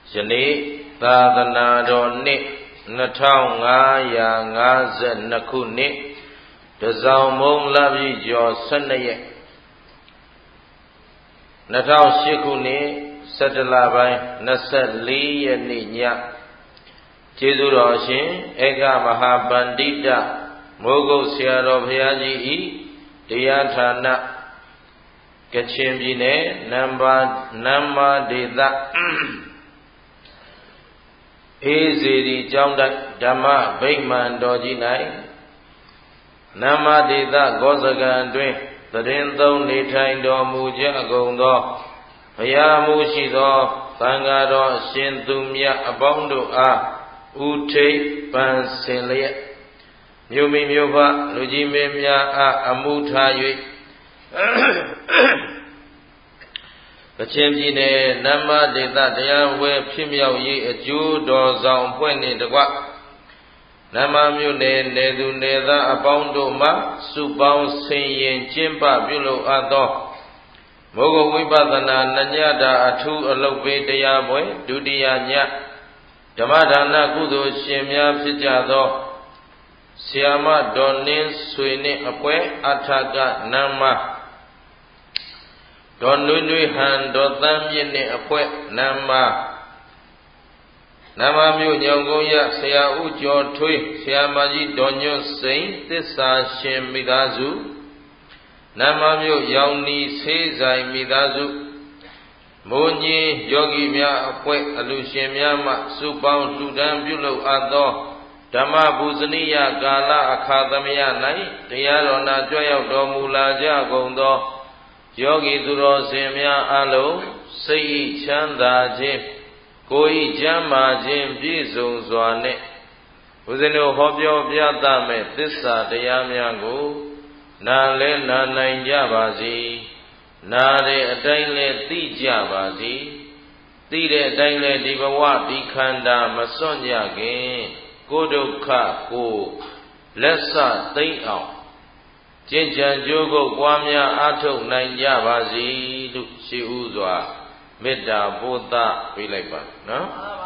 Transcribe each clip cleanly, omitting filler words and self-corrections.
ယနေ့သာသနာတော်နှစ်2552ခုနှစ်တဇောင်မုံလပြည့်ကျော်12ရက်2008ခုနှစ်17လပိုင်း24ရက်နေ့ညကျေးဇူးတော်ရှင်ဧကမဟာပန္တိတမိုးကုတ်ဆရာတော်ဘုရားကြီးဤတရားဌာနကချင်ပြည်နယ်နမ်မာဒေသအေးစေတီကျောင်းတိုက်ဓမ္မဗိမာန်တော်ကြီး၌နမ်မာဒေသဂောစကံတွင်သတင်းသုံးနေထိုင်တော်မူကြကုန်သောဘုရားမှုရှိသောသံဃာတော်ရှင်သူမြတ်အပေါင်းတို့အားဥထိပ်ပန်ဆင်လျက်မြို့မိမြို့ဖလူကြီးမင်းများအားအမှုထား၍ကချင်ပြည်နယ်နမ်မာဒေသတရားဝဲဖြစ်မြောက်ရေးအကျိုးတော်ဆောင်အဖွဲ့နှင့်တကွနမ်မာမြို့နယ်နယ်သူနယ်သားအပေါင်းတို့မှစုပေါင်းဆင်ရင်ကျင်းပပြုလုပ်အပ်သောမိုးကုတ်ဝိပဿနာနညတာအထူးအလုပ်ပေးတရားပွဲဒုတိယညဓမ္မဒါနကုသိုလ်ရှင်များဖြစ်ကြသောဆရာမဒေါ်နင်းဆွေနှင့်အဖွဲ့အထကနမ်မာဒေါ်နွေနွေဟန်ဒေါ်သန်းမြင့်နှင့်အဖွဲ့နမ်မာမြို့ညောင်ကုန်းရဆရာဦးကျော်ထွေးဆရာမကြီးဒေါ်ညွန့်စိန်သစ္စာရှင်မိသားစုနမ်မာမြို့ရောင်နီဆေးဆိုင်မိသားစုမိုးညင်းယောဂီများအဖွဲ့အလူရှင်များမှစုပေါင်းလှူဒန်းပြုလုပ်အပ်သောဓမ္မပူဇနိယကာလအခါသမယ၌တရားတော်နာကြွရောက်တော်မူလာကြကုန်သောယောဂီသူတော်စင်များအလုံးစိတ်ချမ်းသာခြင်းကိုယ်ဤကျမ်းမာခြင်းပြည့်စုံစွာနှင့်ဦးဇင်းတို့ဟောပြောပြသမဲ့သစ္စာတရားများကိုနာလဲနာနိုင်ကြပါစေနာတဲ့အတိုင်းလဲသိကြပါစေသိတဲ့အတိုင်းလဲဒီဘဝဒီခန္ဓာမစွန့်ကြခင်ကိုယ်ဒုက္ခကိုလက်စသိမ့်အောင်ကျင့်ကြံကြိုးကုပ်ပွားများအားထုတ်နိုင်ကြပါစေလို့ရှိဥစွာမေတ္တာပို့သပေးလိုက်ပါနော်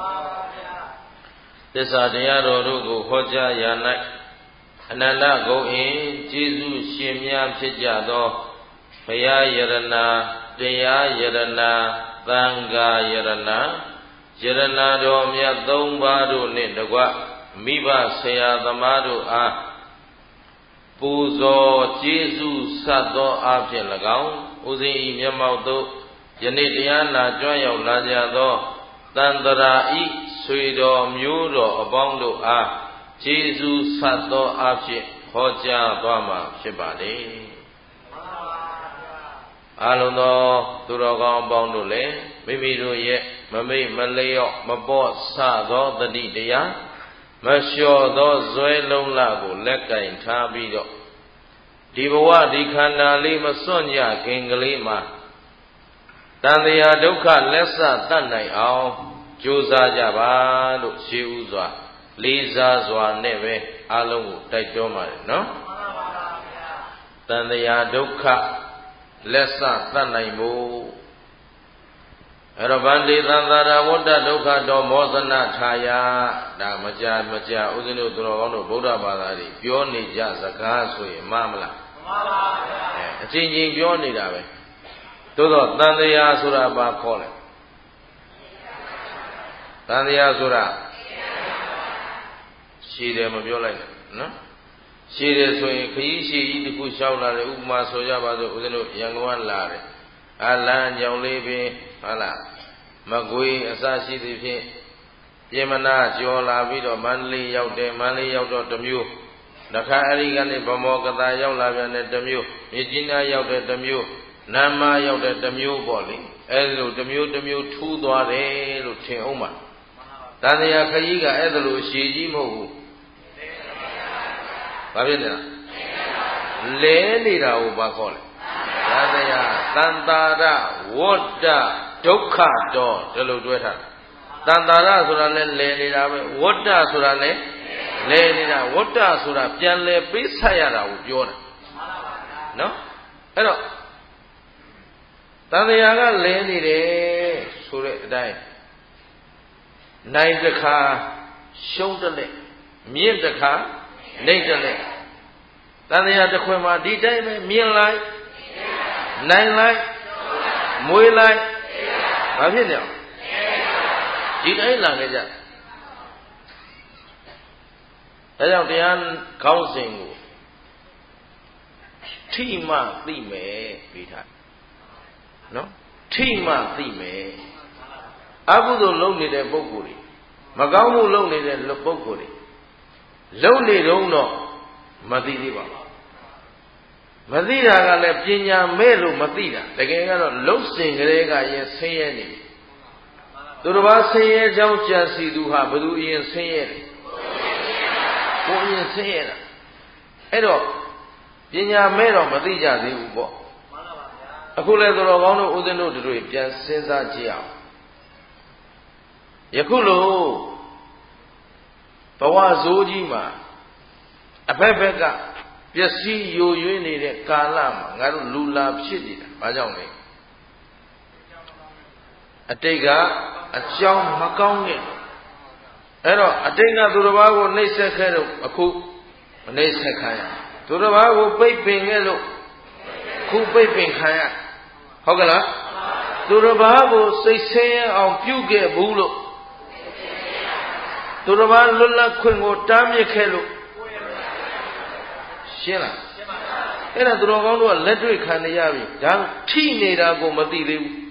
သစ္စာတရားတော်တို့ကိုဟောကြားရာ၌အနန္တဂုဏ်အင်ကျေးဇူးရှင်များဖြစ်ကြသောဘုရားယရဏတရားယရဏသံဃာယရဏတော်မြတ်သုံးပါးတို့နှင့်တကွမိဘဆရာသမားတို့အားပူဇော်ကျေးဇူးဆပ်သောအားဖြင့်၎င်းဦးဇင်းဤမျက်မှောက်သို့ယနေ့တရားနာကြွရောက်လာကြသောတန်တရာဤဆွေတော်မျိုးတော်အပေါင်းတို့အားကျေးဇူးဆပ်သောအားဖြင့်ဟောကြားသွားမှာဖြစ်ပါလေအားလုံးသောသူတော်ကောင်းအပေါင်းတို့လည်းမိမိတို့ရဲ့မမိတ်မလျော့မပေါ့ဆသောတတိတရားမလျှော်သောဇွဲလုံးလကိုလက်ကင်ထားပြီးတော့ဒီဘဝဒီခန္ဓာလေးမစွန့်ကြခင်ကလေးမှာတန်တရားဒုက္ခလက်စတတ်နိုင်အောင်ကြိုးစားကြပါလို့ရှင်းဥစွာလေးစားစွာနဲ့ပဲအားလုံးကိုတိုက်တွန်းပါတယ်နော်တန်တရားဒုက္ခလက်စတတ်နိုင်ဖို့အဲ့တော့ဗန္တိသံသာရဝတ္တဒုက္ခတော်မောသနာထာယဒါမကြဥစဉ်တို့သူတော်ကောင်းတို့ဗုဒ္ဓဘာသာတွေပြောနေကြစကားဆိုရင်မှန်မလားမှန်ပါဗျာအချင်းချင်းပြောနေတာပဲသို့တော့တန်တရားဆိုတာဘာခေါ်လဲတန်တရားဆိုတာရှည်တယ်မပြောလိုက်နဲ့နော်ရှည်တယ်ဆိုရင်ခရီးရှည်ကြီးတစ်ခုလျှောက်လာတယ်ဥပမာဆိုကြပါစို့ဦးဇင်းတို့ရန်ကုန်ကလာတယ်လမ်းကြောင်လေးပင်ဟုတ်လားမကွေးအစရှိသည်ဖြင့်ပြင်မနာကျော်လာပြီးတော့မန္တလေးရောက်တယ်မန္တလေးရောက်တော့တစ်မျိုးတခါအဲဒီကနေဗမောကတာရောက်လာပြန်တဲ့တစ်မျိုးမြစ်ကြီးနားရောက်တဲ့တစ်မျိုးနမ်မာရောက်တဲ့တစ်မျိုးပေါ့လေအဲဒီလိုတစ်မျိုးထူးသွားတယ်လို့ထင်အောင်ပါတန်တရားခကြီးကအဲ့ဒါလိုရှည်ကြီးမဟုတ်ဘူးဘာဖြစ်လဲလဲနေတာကိုဘာခေါ်လဲတန်တရားတန်တာရဝတ္တဒုက္ခတော်ဒီလိုတွဲထားတန်တာရဆိုတာလဲလဲနေတာပဲဝတ္တဆိုတာလဲလဲနေတာဝတ္တဆိုတာပြန်လဲပေးဆက်ရတာကိုပြောတာနော်အဲ့တော့တန်တရားကလဲနေတယ်ဆိုတဲ့အတိုင်းနိုင်တစ်ခါရှုံးတလက်မြင့်တစ်ခါနှိမ့်တလက်တန်တရားတစ်ခွင်မှာဒီတိုင်းပဲမြင့်လိုက်နိုင်လိုက်မွေးလိုက်ဘာဖြစ်လဲဒီတိုင်းလာခဲ့ကြဒါကြောင့်တရားခေါင်းစဉ်ကိုထိမှသိမယ်ပြီးထားနော်ထိမှသိမယ်အကုသိုလ်လုပ်နေတဲ့ပုဂ္ဂိုလ်တွေမကောင်းမှုလုပ်နေတဲ့ပုဂ္ဂိုလ်တွေလုံနေတော့မသိသေးပါဘူးမသိတာကလည်းပညာမဲ့လို့မသိတာတကယ်ကတော့လှုပ်စင်ကလေးကရင်ဆင်းရဲနေပြီသူတစ်ပါးဆင်းရဲကြောင်းကြံစီသူဟာဘယ်သူအရင်ဆင်းရဲလဲကိုယ်အရင်ဆင်းရဲတာအဲ့တော့ပညာမဲ့တော့မသိကြသေးဘူးပေါ့အခုလဲသူတော်ကောင်းတို့ဦးဇင်းတို့တွေပြန်စဉ်းစားကြည့်အောင်ယခုလိုဘဝဇိုးကြီးမှာအဖက်ဖက်ကပျက်စီးယိုယွင်းနေတဲ့ကာလမှာငါတို့လူလာဖြစ်နေတာဘာကြောင့်လဲအတိတ်ကအကြောင်းမကောင်းခဲ့အဲ့တော့အတိတ်ကသူတစ်ပါးကိုနှိပ်စက်ခဲ့လို့အခုမနှိပ်စက်ခံရသူတစ်ပါးကိုပိတ်ပင်ခဲ့လို့ခုပိတ်ပင်ခံရဟုတ်ကလားသူတစ်ပါးကိုစိတ်ဆင်းရဲအောင်ပြုခဲ့ဘူးလို့သူတစ်ပါးလွတ်လပ်ခွင့်ကိုတားမြစ်ခဲ့လို့ရှင်းလားအဲ့ဒါသူတော်ကောင်းတို့ကလက်တွေ့ခံနေရပြီဒါထိနေတာကိုမသိသေးဘူး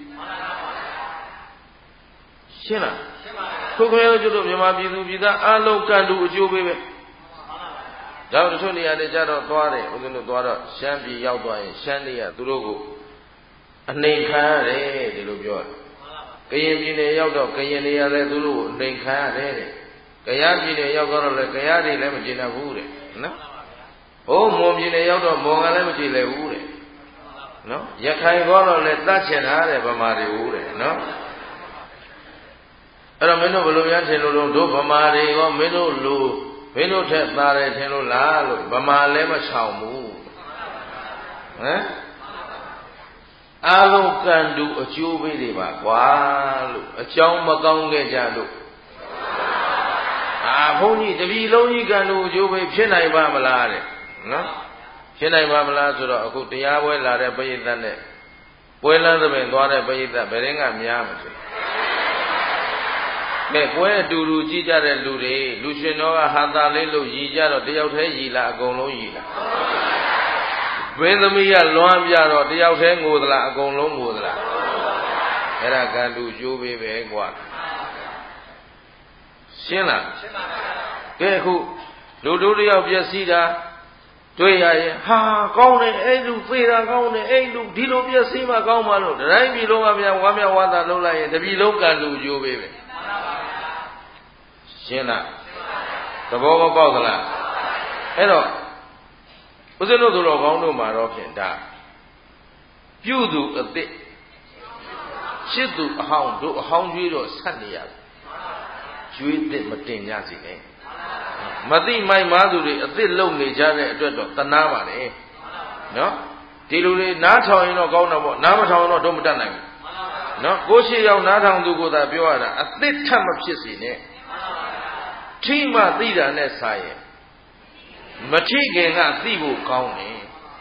ရှင်းလားခုခွဲတို့တို့မြန်မာပြည်သူပြည်သားအလုံးကံတူအကျိုးပေးပဲဒါတို့တချို့နေရာတွေကြတော့သွားတယ်ဦးဇင်းတို့သွားတော့ရှမ်းပြည်ရောက်သွားရင်ရှမ်းတွေကသူတို့ကိုအနေခံရတယ်ဒီလိုပြောတယ်ကရင်ပြည်နယ်ရောက်တော့ကရင်နေရာလဲသူတို့ကိုအနေခံရတယ်တဲ့ကယားပြည်နယ်ရောက်တော့လဲကယားတွေလည်းမကျေနပ်ဘူးတဲ့နော်ဟိုးမွန်ပြည်နယ်ရောက်တော့မွန်ကလည်းမကျေလည်ဘူးတဲ့နော်ရခိုင်ကတော့လဲတတ်ချင်တာတဲ့ဗမာတွေဘူးတဲ့နော်အဲ့တော့မင်းတို့ဘယ်လိုများထင်လို့တို့ဗမာတွေရောမင်းတို့လူမင်းတို့ထက်သားတယ်ထင်လို့လားလို့ဗမာလည်းမချောင်ဘူးဟမ်အာလုံးကံတူအကျိုးပေးတွေပါကွာလို့အကြောင်းမကောင်းခဲ့ကြလို့ဘုန်းကြီးတပည့်လုံးကြီးကံတူအကျိုးပေးဖြစ်နိုင်ပါမလားတဲ့နော်ဖြစ်နိုင်ပါမလားဆိုတော့အခုတရားပွဲလာတဲ့ပရိသတ်နဲ့ပွဲလမ်းသဘင်သွားတဲ့ပရိသတ်ဘယ်ရင်ကများမလဲကဲပွဲအတူတူကြည့်ကြတဲ့လူတွေလူရှင်တော်ကဟာသာလေးလို့ရည်ကြတော့တယောက်တည်းရည်လားအကုန်လုံးရည်လားဘင်းသမီးကလွမ်းပြတော့တယောက်တည်းငိုသလားအကုန်လုံးငိုသလားအဲ့ဒါကံတူကျိုးပေးပဲကွာရှင်းလားရှင်းပါပါကဲအခုလူတို့တယောက်ပြည့်စည်တာတွေ့ရရင်ဟာကောင်းတယ်အဲ့လူသေတာကောင်းတယ်အဲ့လူဒီလိုပြည့်စည်မှကောင်းမှလို့တိုင်းပြည်လုံးကများဝမ်းမြောက်ဝမ်းသာလုပ်လိုက်ရင်တပြည်လုံးကံတူကျိုးပေးပဲရှင်းလားသဘောမပေါက်သလားအဲ့တော့ဦးဇင်းတို့သူတော်ကောင်းတို့မှာတော့ဖြင့်ဒါပြုသူအသစ်ရှစ်သူအဟောင်းတို့အဟောင်းကျွေးတော့ဆက်နေရတယ်ကျွေးသစ်မတင်ကြစီနဲ့မသိမိုက်မားသူတွေအသစ်လုံနေကြတဲ့အတွက်တော့တနာပါလေနော်ဒီလူတွေနားထောင်ရင်တော့ကောင်းတော့ပေါ့နားမထောင်ရင်တော့တို့မတတ်နိုင်ဘူးနော်ကိုရှိရောက်နားထောင်သူကိုသာပြောရတာအသစ်ထပ်မဖြစ်စေနဲ့ထိမှသိတာနဲ့စာရင်မထိခင်ကသိဖို့ကောင်းတယ်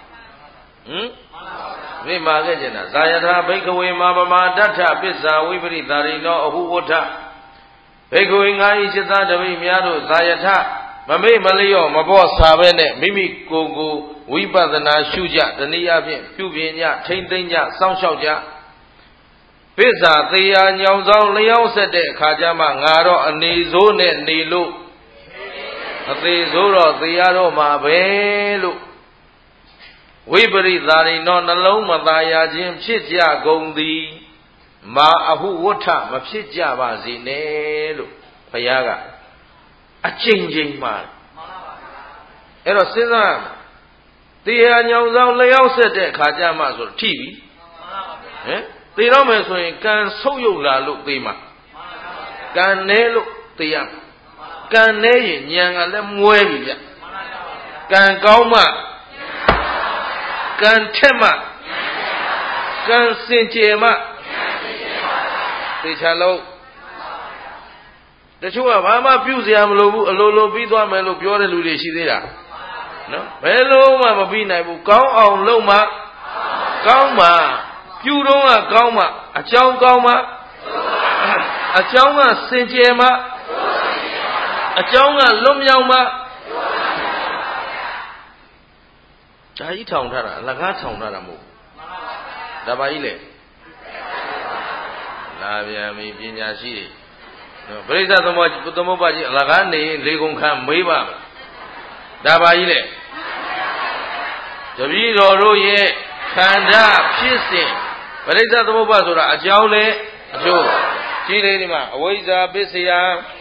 မိမာခဲ့ကျင်တာဇာယထာဘိက္ခဝေမာပမာတ္ထပစ္စာဝိပရိသာရိနောအဟုဝဋ္ဌဘိက္ခဝေငါဤစိတ္တတပိများတို့ဇာယထမမေ့မလျော့မပေါ့စာပဲနဲ့မိမိကိုယ်ကိုဝိပဿနာရှုကြတနည်းအားဖြင့်ပြုပြင်ကြထိမ့်သိမ့်ကြစောင့်ရှောက်ကြပစ္စာသေယာညောင်ဆောင်လျောင်းဆက်တဲ့အခါကျမှငါတော့အနေစိုးနဲ့နေလို့အသေးစိုးတော့သေရတော့မှာပဲလို့ဝိပရိသာရိနောနှလုံးမသာယာခြင်းဖြစ်ကြကုန်သည်မာအဟုဝဋ္ဌမဖြစ်ကြပါစေနဲ့လို့ဘုရားကအချိန်ချင်းမှာအဲ့တော့စဉ်းစားသေယာညောင်ဆောင်လျောင်းဆက်တဲ့အခါကျမှဆိုထိပြီဟမ်သေတော့မယ်ဆိုရင်ကံဆုပ်ယုတ်လာလို့သေမှာကံနဲလို့သေရမှာကံနဲရင်ဉာဏ်ကလည်းမွဲပြီဗျကံကောင်းမှကံထက်မှကံစင်ကြယ်မှသေချာလို့တချို့ကဘာမှပြုစရာမလိုဘူးအလိုလိုပြီးသွားမယ်လို့ပြောတဲ့လူတွေရှိသေးတာနော်ဘယ်လုံးမှမပြီးနိုင်ဘူးကောင်းအောင်လုပ်မှကောင်းမှပြုတော့ကကောင်းမှအကြောင်းကောင်းမှအကြောင်းကစင်ကြယ်မှအကြောင်းကလွတ်မြောက်မှဒါကြီးထောင်ထားတာအလကားထောင်ထားတာမဟုတ်ဒါပါကြီးလေလာပြန်ပြီပညာရှိတွေပရိစ္ဆေသမုပ္ပါကြီးအလကားနေလေကုန်ခန့်မေးပါဒါပါကြီးလေတပည့်တော်တို့ရဲ့ခန္ဓာဖြစ်စဉ်ပရိစ္ဆေသမုပ္ပါဆိုတာအကြောင်းလေအကျိုးကြည့်လေဒီမှာအဝိဇ္ဇာပစ္စယ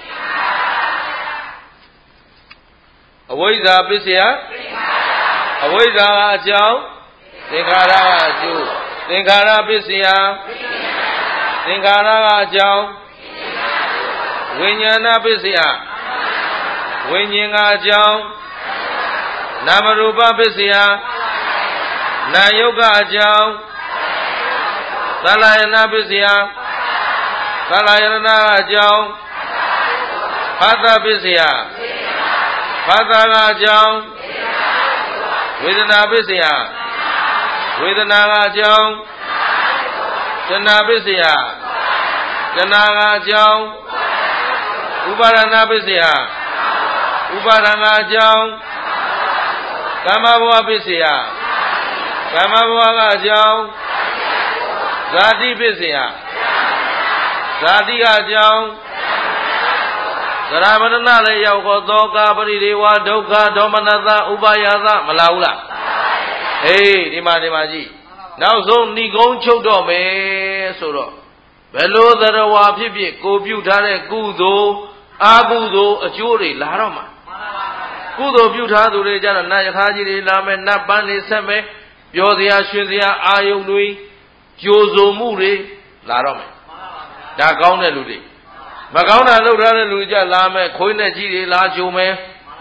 အဝိဇ္ဇာပစ္စယအဝိဇ္ဇာကအကြောင်းသင်္ခါရကအကျိုးသင်္ခါရပစ္စယသင်္ခါရကအကြောင်းဝိညာဏပစ္စယဝိညာဉ်ကအကြောင်းနာမရူပပစ္စယနာယုတ်ကအကြောင်းသလယနာပစ္စယသလယနာအကြောင်းဖသပစ္စယဖသကအကြောင်းဝေဒနာပစ္စယဝေဒနာကအကြောင်းတဏှာပစ္စယတဏှာကအကြောင်းဥပါဒနာပစ္စယဥပါဒနာအကြောင်းကာမဘဝပစ္စယကာမဘဝကအကြောင်းဇာတိပစ္စယဇာတိကအကြောင်းသရမဏလည်းရောက်ခေါ်သောကာပရိဒေဝဒုက္ခဒေါမနသဥပါယသမလာဘူးလားဟေးဒီမှာကြည့်နောက်ဆုံးဏိကုံးချုပ်တော့မယ်ဆိုတော့ဘယ်လိုသရဝါဖြစ်ဖြစ်ကိုပြုထားတဲ့ကုသိုလ်အာကုသိုလ်အကျိုးတွေလာတော့မှာကုသိုလ်ပြုထားသူတွေကြတော့နတ်ယထာကြီးတွေလာမယ်နတ်ပန်းတွေဆက်မယ်ပြောစရာရွှင်စရာအာယုန်တွေကြိုဆိုမှုတွေလာတော့မယ်ဒါကောင်းတဲ့လူတွေမကောင်းတာလုပ်ထားတဲ့လူကြလာမယ်ခွေးနဲ့ကြီးတွေလာကြိုမယ်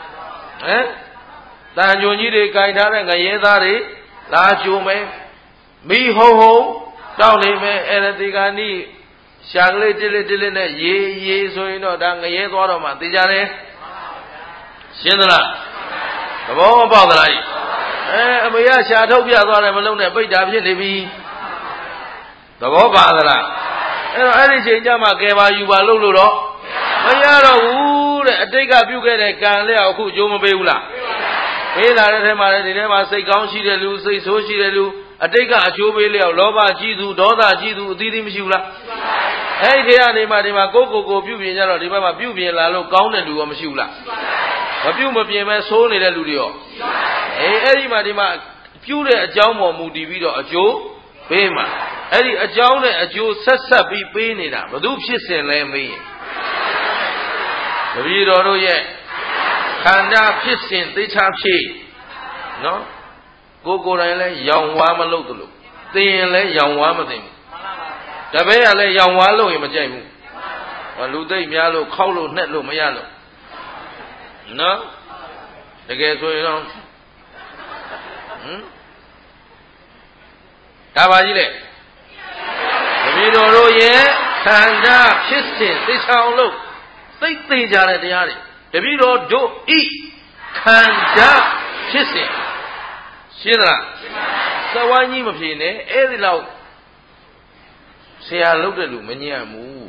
တန်ကြုံကြီးတွေကင်ထားတဲ့ငရဲသားတွေလာကြိုမယ်မိဟုံတောက်နေမယ်အဲ့ဒီကနေ့ရှာကလေးတစ်လက်နဲ့ရေဆိုရင်တော့ဒါငရဲသွားတော့မှသိကြတယ်ရှင်းသလားသဘောမပေါက်သလားအမေကရှာထုတ်ပြသွားတယ်မလုံးနဲ့ပိတ်တာဖြစ်နေပြီသဘောပါသလားအဲ့ဒီချိန်ကျမှကဲပါယူပါလို့တော့မရတော့ဘူးတဲ့အတိတ်ကပြုခဲ့တဲ့ကံလျောက်အခုကြိုးမပေးဘူးလားပေးလာတဲ့ထဲမှာလည်းဒီထဲမှာစိတ်ကောင်းရှိတဲ့လူစိတ်ဆိုးရှိတဲ့လူအတိတ်ကအကျိုးပေးလျောက်လောဘကြီးသူဒေါသကြီးသူအသီးသီးမရှိဘူးလားအဲ့ဒီထဲကနေမှဒီမှာကိုပြုပြင်ကြတော့ဒီဘက်မှာပြုပြင်လာလို့ကောင်းတဲ့လူရောမရှိဘူးလားမပြုမပြင်ပဲဆိုးနေတဲ့လူတွေရောအဲ့ဒီမှာဒီမှာပြုတဲ့အကြောင်းပေါ်မူတည်ပြီးတော့အကျိုးပေးမှာအဲ့ဒီအကြောင်းနဲ့အကျိုးဆက်ပြီးပေးနေတာဘယ်သူဖြစ်စဉ်လဲမေးရင်တပည့်တော်တို့ရဲ့ခန္ဓာဖြစ်စဉ်သိချဖြစ်နော်ကိုယ်တိုင်လဲရောင်ဝါမလုပ်သလိုသိရင်လဲရောင်ဝါမသိဘူးတပည့်ကလည်းရောင်ဝါလို့ရင်မကြိုက်ဘူးလူသိမ့်များလို့ခောက်လို့နှက်လို့မရလို့နော်တကယ်ဆိုရင်တော့ဒါပါကြီးလေတပည့်တော်တို့ရဲ့ခန္ဓာဖြစ်စဉ်သိချအောင်လို့သိသိကြတဲ့တရားတွေတပည့်တော်တို့ဤခန္ဓာဖြစ်စဉ်ရှင်းလားသဝိုင်းကြီးမဖြေနဲ့အဲ့ဒီလောက်ဆရာလုပ်တဲ့လူမညံ့ဘူး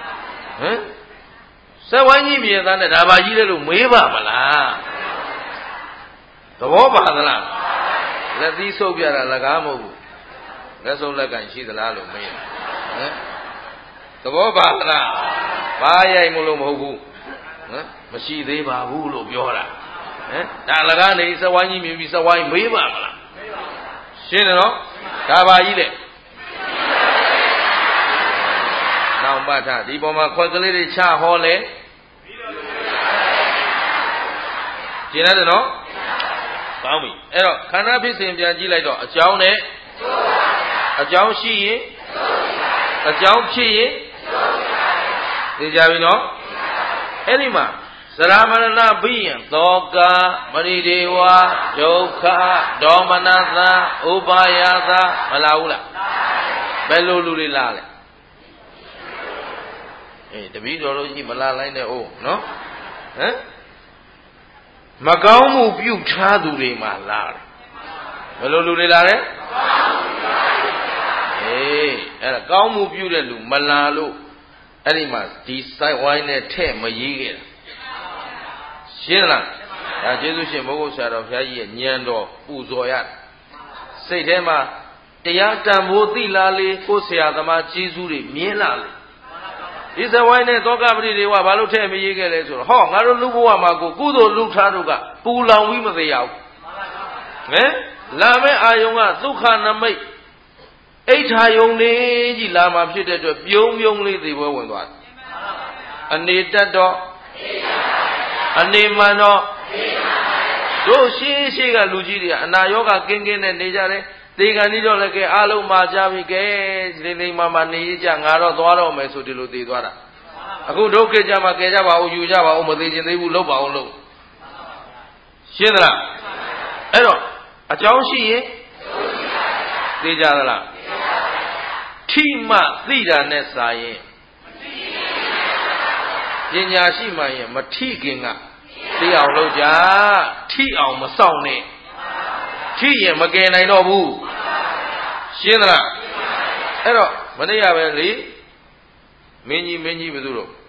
သဝိုင်းကြီးမြေသားနဲ့ဒါပါကြီးလေလို့မေးပါမလားသဘောပါသလားလက်သီးဆုပ်ပြတာလကားမဟုတ်ဘူးလက်စုပ်လက်ကန်ရှိသလားလို့မေးတယ်သဘောပါသလားဘာရိုက်မလို့မဟုတ်ဘူးမရှိသေးပါဘူးလို့ပြောတာဒါလကားနေသဝိုင်းကြီးမြင်ပြီးသဝိုင်းမေးပါမလားရှင်းတယ်နော်ဒါပါကြီးလေနောက်ပတ်ထဒီပေါ်မှာခွက်ကလေးတွေချဟောလေရှင်းတယ်နော်ကောင်းပြီအဲ့တော့ခန္ဓာဖြစ်စဉ်ပြန်ကြည့်လိုက်တော့အကြောင်းနဲ့အကြောင်းရှိရင်အကြောင်းဖြစ်ရင်သိကြပြီနော်အဲ့ဒီမှာသရမရဏဘိယံသောကပရိဒေဝဒုက္ခဒေါမနသဥပါယသမလာဘူးလားဘယ်လိုလူတွေလားလဲတပည့်တော်တို့ကြီးမလာလိုက်နဲ့အိုးနော်ဟမ်မကောင်းမှုပြုထားသူတွေမှလာတယ်ဘယ်လိုလူတွေလာလဲအဲ့ဒါကောင်းမှုပြုတဲ့လူမလာလို့အဲ့ဒီမှာဒီစိုက်ဝိုင်းနဲ့ထဲ့မရေးခဲ့တာရှင်းလားဒါကျေးဇူးရှင်ဘုရားဆရာတော်ဘုရားကြီးရဲ့ဉာဏ်တော်ပူဇော်ရစိတ်ထဲမှာတရားတန်ဖိုးသိလာလေကိုယ်ဆရာသမားကျေးဇူးတွေမြင်လာလေဒီစဝိုင်းနဲ့သောကပတိတွေကဘာလို့ထဲ့မရေးခဲ့လဲဆိုတော့ဟောငါတို့လူဘဝမှာကိုကုသိုလ်လူထားတို့ကပူလောင်ပြီးမသေးရဘူးဟမ်လာမဲ့အာယုံကဒုက္ခနမိတ်အိဋ္ဌာယုံနေကြီးလာမှာဖြစ်တဲ့အတွက်ပြုံးပြုံးလေးသေပွဲဝင်သွားတယ်အနေတက်တော့အနေမှန်တော့တို့ရှင်းရှင်းကလူကြီးတွေကအနာယောဂကင်းကင်းနဲ့နေကြတယ်သေကံကြီးတော့လည်းကဲအားလုံးမှာကြပြီကဲလိမ့်လိမ့်မနေကြငါတော့သွားတော့မယ်ဆိုဒီလိုသေသွားတာအခုဒုက္ခကြမှာကဲကြပါဦးယူကြပါဦးမသေးခြင်းသေးဘူးလှုပ်ပါအောင်လှုပ်ရှင်းသလားအဲ့တော့အကြောင်းရှိရင်သေကြသလားထိမှသိတာနဲ့စာရင်ပညာရှိမှရင်မထိခင်ကသိအောင်လုပ်ကြထိအောင်မစောင့်နဲ့ထိရင်မကယ်နိုင်တော့ဘူးရှင်းသလားအဲ့တော့မနေ့ကပဲလေမင်းကြီးဘယ်သူတော့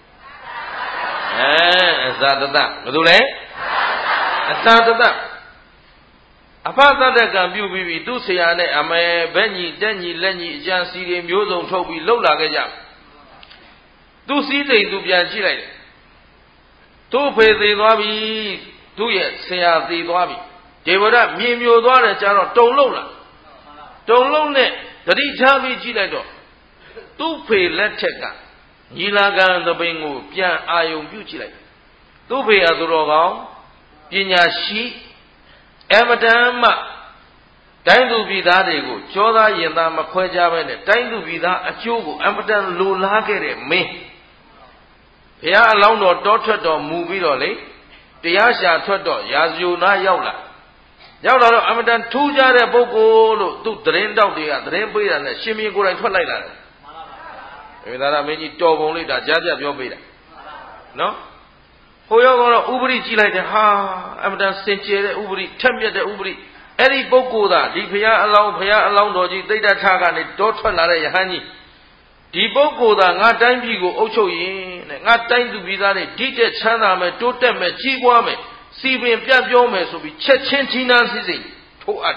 အဇာတတဘယ်သူလဲအဇာတတအဖသတ္တကံပြုပြီးပြီသူ့ဆရာနဲ့အမေဘက်ညီတက်ညီလက်ညီအကျန်စီတွေမျိုးစုံထုတ်ပြီးလှုပ်လာခဲ့ကြသူ့စည်းစိမ်သူပြန်ကြည့်လိုက်တယ်သူ့ဖေသေးသွားပြီသူ့ရဲ့ဆရာသေးသွားပြီဒေဝရမြေမျိုးသွားတယ်ကျတော့တုံလုံးလာတုံလုံးနဲ့တတိထားပြီးကြည့်လိုက်တော့သူ့ဖေလက်ထက်ကညီလာခံသဘင်ကိုပြန်အာယုံပြုကြည့်လိုက်သူ့ဖေဟာသူတော်ကောင်းပညာရှိအမတန်မှတိုင်းသူပြည်သားတွေကိုကြောသားရင်သားမခွဲကြဘဲနဲ့တိုင်းသူပြည်သားအကျိုးကိုအမတန်လိုလားခဲ့တဲ့မင်းဘုရားအလောင်းတော်တောထွက်တော်မူပြီးတော့လေတရားရှာထွက်တော့ရာဇယုနာရောက်လာတော့အမတန်ထူးခြားတဲ့ပုဂ္ဂိုလ်လို့သူသတင်းတောက်တွေကသတင်းပေးတာနဲ့ရှင်မင်းကိုယ်တိုင်ထွက်လိုက်လာတယ်မှန်ပါဗျာဒါမင်းကြီးတော်ပုံလေးဒါကြားပြပြောပေးတာနော်ဟိုရောက်တော့ဥပရိကြည့်လိုက်တယ်ဟာအမတန်စင်ကြယ်တဲ့ဥပရိထက်မြက်တဲ့ဥပရိအဲ့ဒီပုဂ္ဂိုလ်သာဒီဘုရားအလောင်းတော်ကြီးသိတ္တထကနေတောထွက်လာတဲ့ယဟန်ကြီးဒီပုဂ္ဂိုလ်သာငါတိုင်းပြည်ကိုအုပ်ချုပ်ရင်တဲ့ငါတိုင်းသူပြည်သားတွေဒီတဲ့ချမ်းသာမယ်တိုးတက်မယ်ကြီးပွားမယ်စီပင်ပြတ်ပြောမယ်ဆိုပြီးချက်ချင်းကြီးနားစီစိထိုးအပ်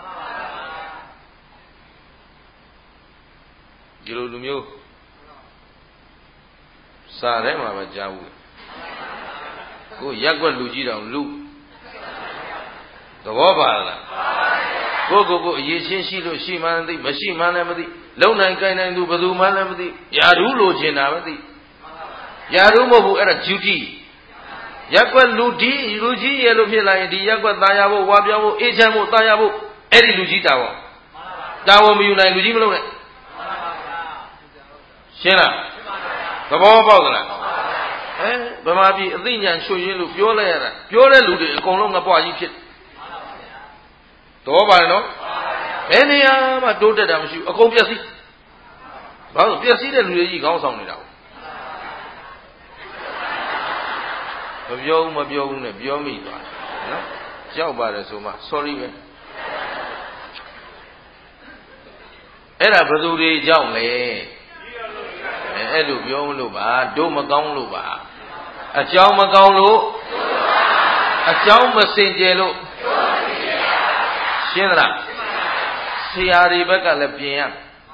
ဒီလိုလူမျိုးစားထဲမှာပဲကြားဘူးကိုရက်ွက်လူကြီးတောင်လူသဘောပါလားကိုအရေးချင်းရှိလို့ရှိမှန်းသိမရှိမှန်းလည်းမသိလုံနိုင်ကိုင်နိုင်သူဘယ်သူမှလည်းမသိယာဓုလိုချင်တာမသိယာဓုမဟုတ်ဘူးအဲ့ဒါ duty ရက်ွက်လူကြီးရဲ့လို့ဖြစ်လာရင်ဒီရက်ွက်သားရဖို့ဝါပြောင်းဖို့အေးချမ်းဖို့သားရဖို့အဲ့ဒီလူကြီးတာဝန်မယူနိုင်လူကြီးမလုပ်နဲ့ရှင်းလားသဘောပေါက်သလားဗမာပြည်အသိဉာဏ်ချွတ်ရင်းလို့ပြောလိုက်ရတာပြောတဲ့လူတွေအကုန်လုံးငပွားကြီးဖြစ်တော့ပါလေနော်ဘယ်နေရာမှတိုးတက်တာမရှိဘူးအကုန်ပျက်စီးဘာလို့ပျက်စီးတဲ့လူတွေကြီးခေါင်းဆောင်နေတာမပြောဘူးနဲ့ပြောမိသွားတယ်နော်ကြောက်ပါတယ်ဆိုမှ sorry ပဲအဲ့ဒါဘယ်သူတွေကြောက်လဲအဲ့လိုပြောမလို့ပါတို့မကောင်းလို့ပါအကြောင်းမကောင်းလို့အကြောင်းမစင်ကြယ်လို့ရှင်းသလားဆရာတွေဘက်ကလည်းပြင်ရ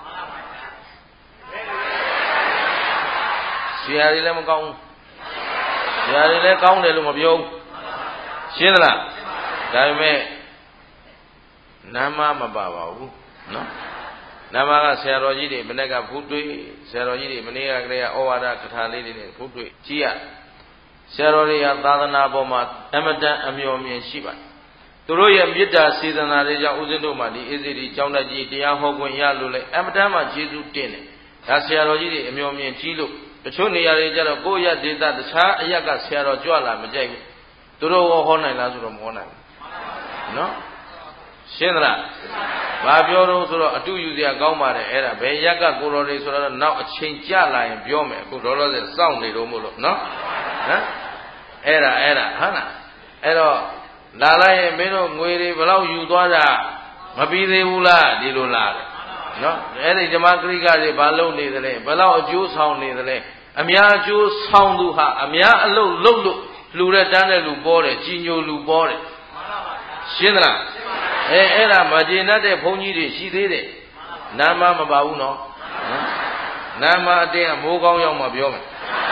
ဆရာတွေလည်းမကောင်းဘူးဆရာတွေလည်းကောင်းတယ်လို့မပြောဘူးရှင်းသလားဒါပေမဲ့နာမမပါပါဘူးနော်နာမကဆရာတော်ကြီးတွေမနေ့ကဖူးတွေ့ဆရာတော်ကြီးတွေမနေ့ကကလေးကဩဝါဒကထာလေးတွေနဲ့ဖူးတွေ့ကြည်ရဆရာတော်တွေကသာသနာပေါ်မှာအမတန်အမျှော်မြင်ရှိပါတယ်သူတို့ရဲ့မေတ္တာစေတနာတွေကြောင့်ဦးဇင်းတို့မှဒီအေးစေတီကျောင်းတက်ကြီးတရားဟောခွင့်ရလို့လေအမတန်မှကျေးဇူးတင်တယ်ဒါဆရာတော်ကြီးတွေအမျှော်မြင်ကြီးလို့တချို့နေရာတွေကျတော့ကိုယ့်ရဒေသတခြားအရက်ကဆရာတော်ကြွလာမကြိုက်ဘူးသူတို့ဟောနိုင်လားဆိုတော့မဟောနိုင်ဘူးနော်ရှင်းသလားဘာပြောတော့ဆိုတော့အတူယူစရာကောင်းပါတယ်အဲ့ဒါဘယ်ရက်ကကိုတော်တွေဆိုတော့နောက်အချိန်ကြလာရင်ပြောမယ်အခုလောလောဆယ်စောင့်နေတော့မို့လို့နော်ဟမ်အဲ့ဒါဟုတ်လားအဲ့တော့လာလိုက်ရင်မင်းတို့ငွေတွေဘယ်လောက်ယူသွားတာမပြီးသေးဘူးလားဒီလိုလားနော်အဲ့ဒီဓမ္မဂရိကတွေဘာလုပ်နေသလဲဘယ်လောက်အကျိုးဆောင်နေသလဲအများအကျိုးဆောင်သူဟာအများအလုပ်လုပ်လို့လူတဲ့တန်းတဲ့လူပေါ်တယ်ကြီးညိုလူပေါ်တယ်ရှင်းသလားအဲ့ဒါမကျေနပ်တဲ့ဘုန်းကြီးတွေရှိသေးတယ်နာမမပါဘူးနော်နာမအတင်းကမိုးကောင်းရောက်မှပြောမယ်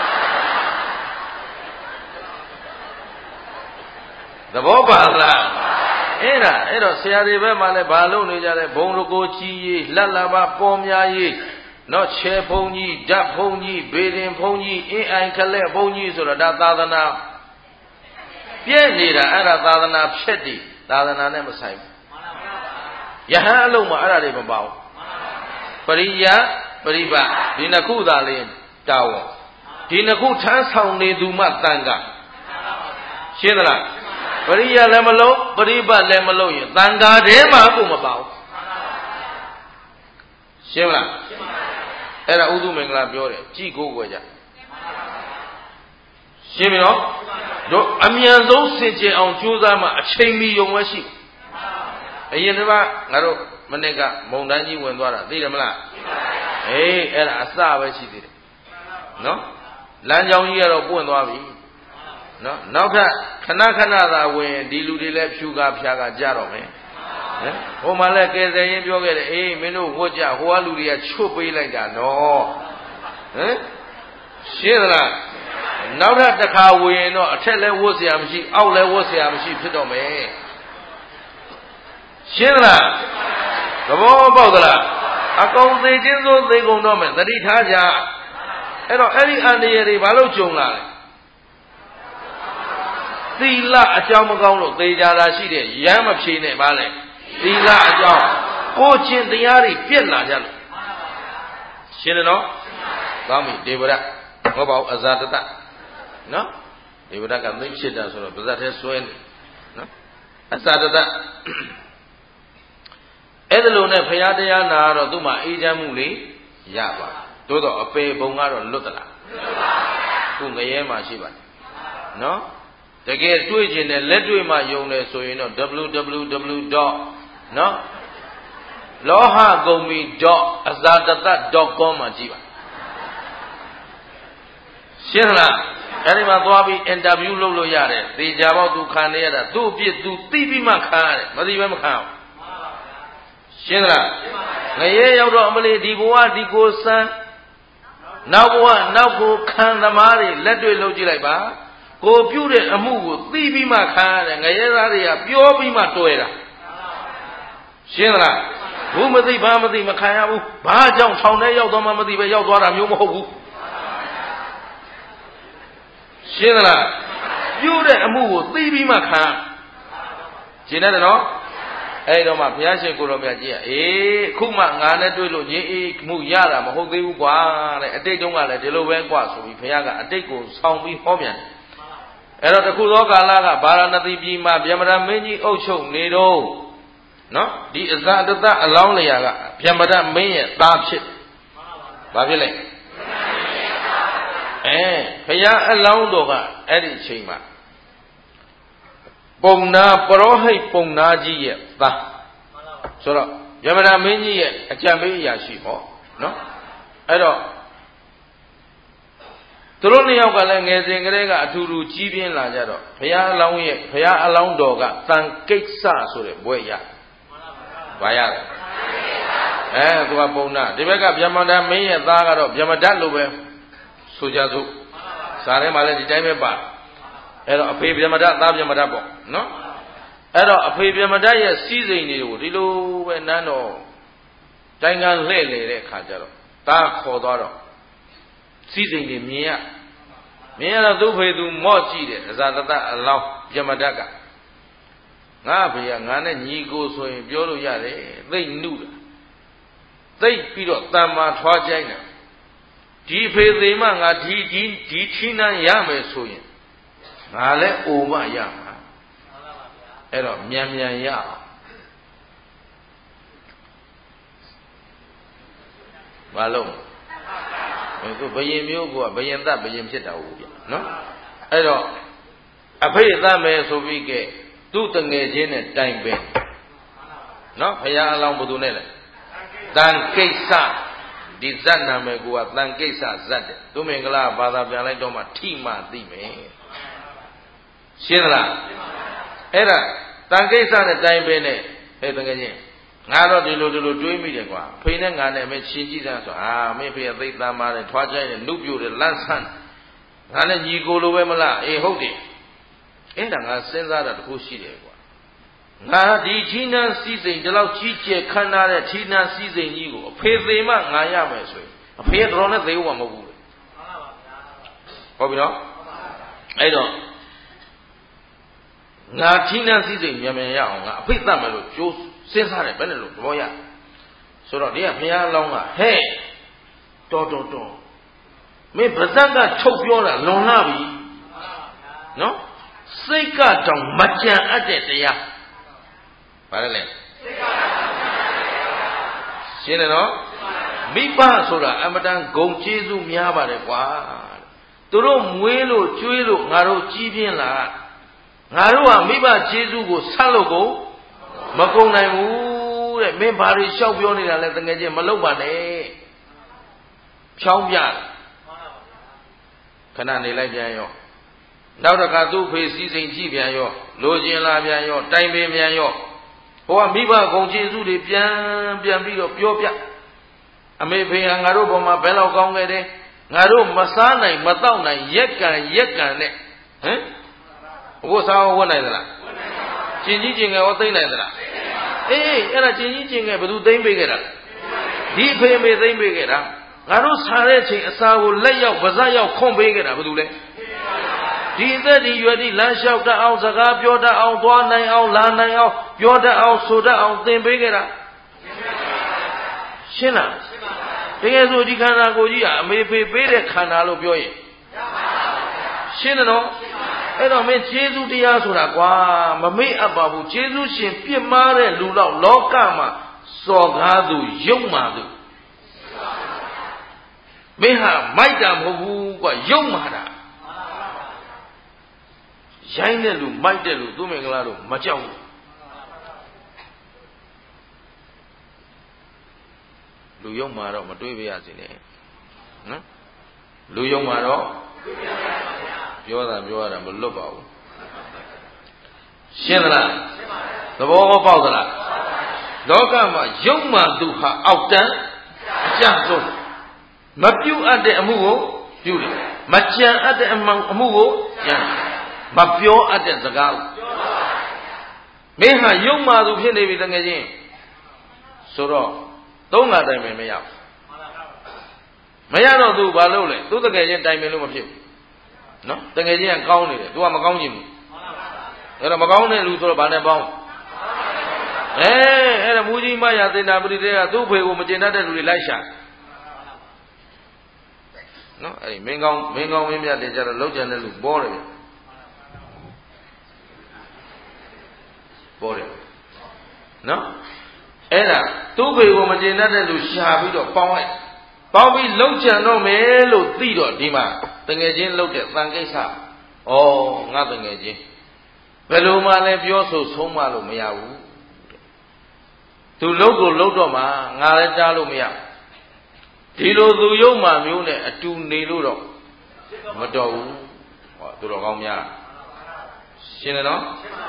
သဘောပါလားအဲ့တော့ဆရာတွေဘက်မှလည်းဘာလုပ်နေကြလဲဘုံတကိုကြီးရေးလက်လာပါပေါ်များရေးနော်ချဲဘုံကြီးဓာတ်ဘုံကြီးဘေဒင်ဘုံကြီးအင်းအိုင်ခလက်ဘုံကြီးဆိုတော့ဒါသာသနာပြည့်နေတာအဲ့ဒါသာသနာဖြက်တည်သာသနာနဲ့မဆိုင်ဘူးယဟန်အလုံးမှာအဲ့ဒါတွေမပါဘူးပရိယပရိပတ်ဒီနှစ်ခုသာလေးတာဝန်ဒီနှစ်ခုထမ်းဆောင်နေသူမှတန်ခါရှင်းသလားပရိယလည်းမလုံးပရိပတ်လည်းမလုံးရင်တန်ခါတည်းမှကိုမပါဘူးရှင်းမလားအဲ့ဒါဥဒုမင်္ဂလာပြောတယ်ကြည်ကိုွယ်ကြရှင်းပြီနော်တို့အမြန်ဆုံးစင်ကြယ်အောင်ကြိုးစားမှအချိန်မီယုံဝဲရှိအရင်တစ်ပတ်ငါတို့မနေ့ကမုံတန်းကြီးဝင်သွားတာသိတယ်မလားအေးအဲ့ဒါအစပဲရှိသေးတယ်နော်လမ်းကြောင်းကြီးကတော့ပွင့်သွားပြီနော်နောက်ထပ်ခဏခဏသာဝင်ဒီလူတွေလည်းဖြူကားဖြာကားကြတော့မယ်ဟိုမှာလည်းကဲစရင်ပြောခဲ့တယ်အေးမင်းတို့ဝတ်ကြဟိုကလူတွေကချွတ်ပေးလိုက်တာနော်ရှင်းသလားနောက်ထပ်တစ်ခါဝင်ရင်တော့အထက်လည်းဝတ်เสียမရှိအောက်လည်းဝတ်เสียမရှိဖြစ်တော့မယ်ရှင်းသလားသဘောပေါက်သလားအကောင်သေးချင်းစိုးသိကုန်တော့မယ်သတိထားကြအဲ့တော့အဲ့ဒီအန္တရာယ်တွေဘာလို့ကြုံလာလဲသီလအကြောင်းမကောင်းလို့သေကြတာရှိတယ်ရမ်းမဖြေနဲ့ပါလေသီလအကြောင်းကိုချင်းတရားတွေပြက်လာကြလို့ရှင်းတယ်နော်ကောင်းပြီဒေဝရဟောပါဦးအဇာတတနော်ဒေဝရကသိဖြစ်တာဆိုတော့ပါဇတ်ထဲဆွဲနေနော်အဇာတတအဲ့ဒါလိုနဲ့ဘုရားတရားနာတော့သူ့မှာအေးချမ်းမှုလေးရပါသို့တော့အပေဘုံကတော့လွတ်သလားလွတ်ပါဘူးခုငရဲမှာရှိပါတယ်နော်တကယ်တွေ့ကျင်တယ်လက်တွေ့မှယုံတယ်ဆိုရင်တော့ www. နော်လောဟဂုံမီ .azatatat.com မှာကြည့်ပါရှင်းလားအဲ့ဒီမှာသွားပြီးအင်တာဗျူးလုပ်လို့ရတယ်သေချာပေါက်သူခံနေရတာသူ့အပြစ်သူသိပြီးမှခံရတယ်မသိဘဲမခံဘူးရှင်းလားငရဲရောက်တော့အမလေးဒီဘဝဒီကိုစမ်းနောက်ဘဝနောက်ကိုခံသမားတွေလက်တွေ့လုပ်ကြည့်လိုက်ပါကိုပြုတဲ့အမှုကိုသိပြီးမှခံရတယ်ငရဲသားတွေကပြောပြီးမှတွေ့တာရှင်းလားဘူးမသိဘာမသိမခံရဘူးဘာကြောင့်ထောင်ထဲရောက်တော့မှမသိပဲရောက်သွားတာမျိုးမဟုတ်ဘူးရှင်းလားပြုတဲ့အမှုကိုသိပြီးမှခံရှင်းတယ်နော်အဲ့တော့မှဘုရားရှင်ကိုတော်မြတ်ကြီးကအေးခုမှငါနဲ့တွေ့လို့ငြိမ်းအေးမှုရတာမဟုတ်သေးဘူးကွာတဲ့အတိတ်တုန်းကလည်းဒီလိုပဲကွာဆိုပြီးဘုရားကအတိတ်ကိုဆောင်းပြီးဟောပြန်တယ်အဲ့တော့တခုသောကာလကဗာရာဏသီပြည်မှာဗျမဒမင်းကြီးအုပ်ချုပ်နေတော့နော်ဒီအဇာတတအလောင်းလျာကဗျမဒမင်းရဲ့သားဖြစ်ဘာဖြစ်လဲဘုရားအလောင်းတော်ကအဲ့ဒီအချိန်မှာပုံနာပရောဟိတ်ပုံနာကြီးရဲ့သားဆိုတော့ဗျမဒမင်းကြီးရဲ့အကြံပေးအရာရှိဟောနော်အဲ့တော့သူတို့နှစ်ယောက်ကလည်းငယ်စဉ်ကတည်းကအထူထူကြီးပြင်းလာကြတော့ဘုရားအလောင်းတော်ကတန်ကိစ္စဆိုတဲ့ဘွဲ့ရဘာရတယ်သူကပုံနာဒီဘက်ကဗျမဒမင်းရဲ့သားကတော့ဗျမဒတ်လိုပဲဆိုကြစို့စာထဲမှာလည်းဒီတိုင်းပဲပါအဲ့တော့အဖေဗျမဒသားဗျမဒပေါ့နော်အဲ့တော့အဖေဗျမဒရဲ့စီးစိမ်တွေကိုဒီလိုပဲနန်းတော်တိုင်းကလှည့်လေတဲ့အခါကျတော့သားခေါ်သွားတော့စီးစိမ်တွေမြင်ရတော့သူ့ဖေသူမော့ကြည့်တယ်အဇာတတအလောင်းဗျမဒကငါဖေကငါနဲ့ညီကိုဆိုရင်ပြောလို့ရတယ်သိမ့်နုတာသိမ့်ပြီးတော့တမ္မာထွားကြိုင်းတာဒီဖေသေးမှငါဒီထီးနှံရမယ်ဆိုရင်ငါလည်းအိုမရမှာအဲ့တော့မြန်ရအောင်ဘာလို့သူဘယင်မျိုးကဘယင်သက်ဘယင်ဖြစ်တာဟုတ်ဗျနော်အဲ့တော့အဖေသတ်မယ်ဆိုပြီးကဲသူ့တငယ်ချင်းနဲ့တိုင်ပင်နော်ဘုရားအလောင်းဘုသူနဲ့လေတန်ကိစ္စဒီဇတ်နာမည်ကိုကတန်ကိစ္စဇတ်တယ်သူမင်္ဂလာဘာသာပြန်လိုက်တော့မှထိမှသိမယ်ရှင်းသလားအဲ့ဒါတန်ကိစ္စနဲ့တိုင်ပင်နဲ့ဟဲ့တကယ်ချင်းငါတော့ဒီလိုတွေးမိတယ်ကွာဖေနဲ့ငါနဲ့မင်းရှင်ကြည့်စမ်းဆိုမင်းဖေသိသားမားတယ်ထွားချိုင်းတယ်နှုတ်ပြိုတယ်လန့်ဆန်းငါနဲ့ညီကိုလိုပဲမလားအေးဟုတ်တယ်အဲ့ဒါငါစဉ်းစားတာတခုရှိတယ်ကွာငါဒီချီးနှံစည်းစိမ်ဒီလောက်ကြီးကျယ်ခမ်းနားတဲ့ချီးနှံစည်းစိမ်ကြီးကိုအဖေသေးမှငါရမယ်ဆိုရင်အဖေတော်နဲ့သေးဖို့မဟုတ်ဘူးလေဟုတ်ပြီနော်အဲ့တော့ငါချီးနှံစည်းစိမ်မြန်မြန်ရအောင်ငါအဖေတတ်မယ်လို့ကြိုးစဉ်းစားတယ်ဘယ်နဲ့လို့သဘောရဆိုတော့ဒီကဘုရားလောင်းကဟဲ့တော်မင်းဗဇက်ကချုပ်ပြောတာလွန်လာပြီနော်စိတ်ကတောင်မကြံအပ်တဲ့တရားဘာလဲလဲရှင်းတယ်နော်မိဘဆိုတာအမတန်ဂုံကျေးဇူးများပါတယ်ကွာသူတို့မွေးလို့ကျွေးလို့ငါတို့ကြီးပြင်းလာငါတို့ကမိဘကျေးဇူးကိုဆက်လို့ကိုမကုန်နိုင်ဘူးတဲ့မင်းဘာတွေလျှောက်ပြောနေတာလဲတကယ်ချင်းမလုပ်ပါနဲ့ဖြောင်းပြခဏနေလိုက်ပြန်ရောနောက်တစ်ခါသူ့ဖေးစည်းစိမ်ကြည့်ပြန်ရောလိုချင်လာပြန်ရောတိုင်ပင်ပြန်ရောဟိုကမိဘဂုံကျေးဇူးတွေပြန်ပြီးတော့ပြောပြအမေဖေဟာငါတို့ဘုံမှာဘယ်လောက်ကောင်းခဲ့တယ်ငါတို့မစားနိုင်မတောက်နိုင်ရက်ကံနဲ့ဟမ်ဘုရားဝတ်နိုင်သလားကျင်ကြီးကျင်ငယ်ရောသိမ့်နိုင်သလားအေးအဲ့ဒါကျင်ကြီးကျင်ငယ်ဘယ်သူသိမ့်ပေးခဲ့တာဒီအဖေမေသိမ့်ပေးခဲ့တာငါတို့စားတဲ့ချိန်အစာကိုလက်ရောက်ပါးစပ်ရောက်ခွန့်ပေးခဲ့တာဘယ်သူလဲဒီအသက်ဒီရွယ်ဒီလမ်းလျှောက်တတ်အောင်စကားပြောတတ်အောင်သွားနိုင်အောင်လာနိုင်အောင်ပြောတတ်အောင်ဆိုတတ်အောင်သင်ပေးခဲ့တာရှင်းလားတကယ်ဆိုဒီခန္ဓာကိုယ်ကြီးကအမေဖေပေးတဲ့ခန္ဓာလို့ပြောရင်ရှင်းတယ်နော်အဲ့တော့မင်းကျေးဇူးတရားဆိုတာကွာမမေ့အပ်ပါဘူးကျေးဇူးရှင်ပြစ်မှားတဲ့လူတော့လောကမှာစော်ကားသူယုံမာသူမင်းဟာမိုက်တာမဟုတ်ဘူးကွာယုံမာတာရိုင်းတဲ့လူမိုက်တဲ့လူသူမင်္ဂလာတို့မကြောက်ဘူးလူယုံမာတော့မတွေးပြရစီနဲ့နော်လူယုံမာတော့ပြောရတာမလွတ်ပါဘူးရှင်းသလားသဘောပေါက်သလားလောကမှာယုံမာသူဟာအောက်တန်းအကျဆုံးမပြုတ်အပ်တဲ့အမှုကိုပြုတယ်မကြံအပ်တဲ့အမှုကိုကြံမပြောအပ်တဲ့စကားကိုမင်းဟာယုံမာသူဖြစ်နေပြီတကယ်ချင်းဆိုတော့သုံးငါတိုင်ပင်မရမရတော့သူဘာလုပ်လဲသူတကယ်ချင်းတိုင်ပင်လို့မဖြစ်ဘူးနော်တကယ်ချင်းကကောင်းနေတယ်သူကမကောင်းချင်ဘူးအဲ့တော့မကောင်းတဲ့လူဆိုတော့ဘာနဲ့ပေါင်းအဲ့ဒါမူကြီးမရသေနာပရိသေကသူ့ဖေကိုမကျင်တတ်တဲ့လူတွေလိုက်ရှာနော်အဲ့ဒီမင်းကောင်းမင်းမြတ်တွေကြတော့လောက်ကျန်တဲ့လူပေါ်တယ်နော်အဲ့ဒါသူ့ဖေကိုမကျင်တတ်တဲ့လူရှာပြီးတော့ပေါင်းလိုက်ပေါင်းပြီးလောက်ကျန်တော့မယ်လို့သိတော့ဒီမှာတငယ်ချင်းလောက်တဲ့တန်ကိစ္စငါတငယ်ချင်းဘယ်လိုမှလည်းပြောဆိုဆုံးမလို့မရဘူးသူလောက်ကိုလောက်တော့မှငါလည်းကြားလို့မရဒီလိုသူယုံမှမျိုးနဲ့အတူနေလို့တော့မတော်ဘူးသူတော်ကောင်းများရှင်းတယ်နော်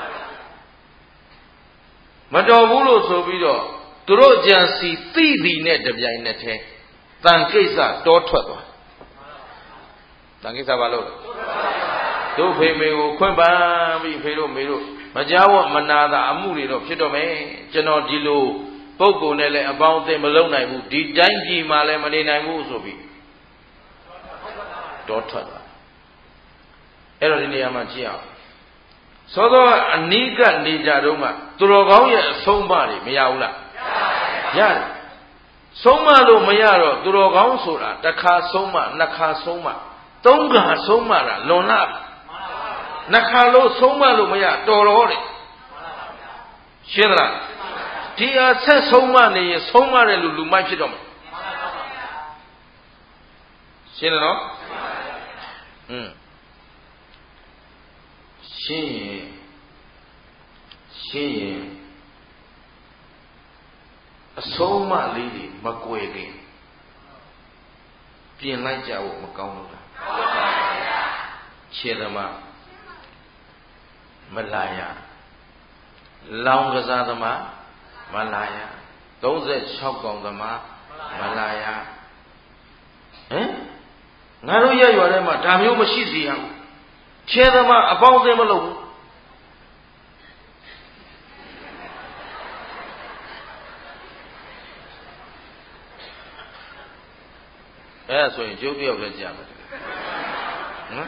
မတော်ဘူးလို့ဆိုပြီးတော့သူတို့ကြံစီသိသည်နဲ့တပြိုင်နက်တည်းတန်ကိစ္စတောထွက်သွားတန်ကိစ္စဘာလို့တို့ဖေမေကိုခွင့်ပန်းပြီးဖေတို့မေတို့မကြောက်မနာတာအမှုတွေတော့ဖြစ်တော့မယ်ကျွန်တော်ဒီလိုပုဂ္ဂိုလ်နဲ့လည်းအပေါင်းအသင်းမလုပ်နိုင်ဘူးဒီတိုင်းပြည်မှာလည်းမနေနိုင်ဘူးဆိုပြီးတောထွက်သွားအဲ့တော့ဒီနေရာမှာကြည့်အောင်သောသောအနိကနေကြတော့မှသူတော်ကောင်းရဲ့အဆုံးအမတွေမရဘူးလားရတယ်ဆုံးမလို့မရတော့သူတော်ကောင်းဆိုတာတစ်ခါဆုံးမနှစ်ခါဆုံးမသုံးခါဆုံးမတာလွန်လာနှစ်ခါလို့ဆုံးမလို့မရတော်တော်တယ်ရှင်းသလားဒီအားဆက်ဆုံးမနေရင်ဆုံးမတဲ့လူမိုက်ဖြစ်တော့မှာရှင်းတယ်နော်ရှင်းရင်အဆုံးမလေးတွေမကွယ်ခင်ပြင်လိုက်ကြဖို့မကောင်းဘူးလားခြေသမားမလာရလောင်ကစားသမားမလာရ36កောင်သမားမလာရငါတို့ရရွာထဲမှာဒါမျိုးမရှိစေရဘူးခြေသမားအပေါင်းအသင်းမလုပ်ဘူးအဲ့ဆိုရင်ကျုပ်တယောက်လည်းကြာမယ်နော်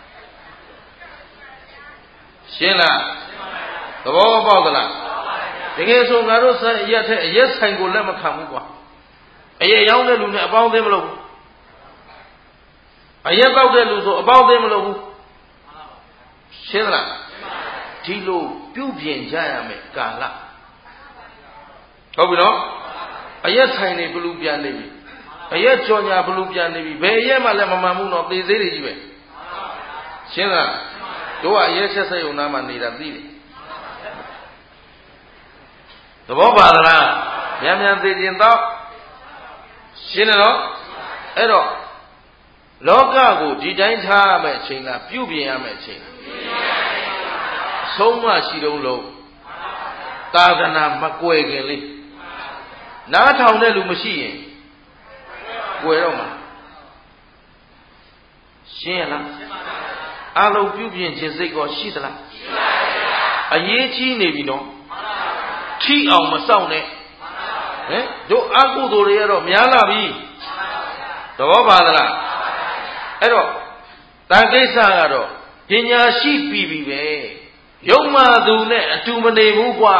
ရှင်းလားသဘောပေါက်သလားတကယ်ဆိုငါတို့ဆက်ရက်ထက်အရက်ဆိုင်ကိုလက်မခံဘူးကွာအရက်ရောင်းတဲ့လူနဲ့အပေါင်းအသင်းမလုပ်ဘူးအရက်ပေါက်တဲ့လူဆိုအပေါင်းအသင်းမလုပ်ဘူးရှင်းလားဒီလိုပြုပြင်ကြရမယ်ကာလဟုတ်ပြီနော်အရက်ဆိုင်နေဘလူပြန်နေပြီအရက်ကြော်ညာဘလူပြန်နေပြီဘယ်အရက်မှလည်းမမှန်ဘူးနော်သေသေးတွေကြီးပဲရှင်းလားတို့ကအရက်ဆက်ဆက်ယုံသားမှနေတာသိတယ်သဘောပါသလားမြန်မြန်သိကျင်တော့ရှင်းတယ်နော်အဲ့တော့လောကကိုဒီတိုင်းထားရမယ့်အချိန်လားပြုပြင်ရမယ့်အချိန်ဆုံးမရှိတော့လို့သာသနာမကွယ်ခင်လေးနားထောင်တဲ့လူမရှိရင်ကွယ်တော့မှာရှင်းရလားအလုံးပြုပြင်ခြင်းစိတ်ကောရှိသလားရှိပါဘူးအရေးကြီးနေပြီနော်ထိအောင်မစောင့်နဲ့တို့အကုသိုလ်တွေကတော့များလာပြီသဘောပါသလားအဲ့တော့တန်ကိစ္စကတော့ပညာရှိပြီပဲယုံမှသူနဲ့အတူမနေဘူးကွာ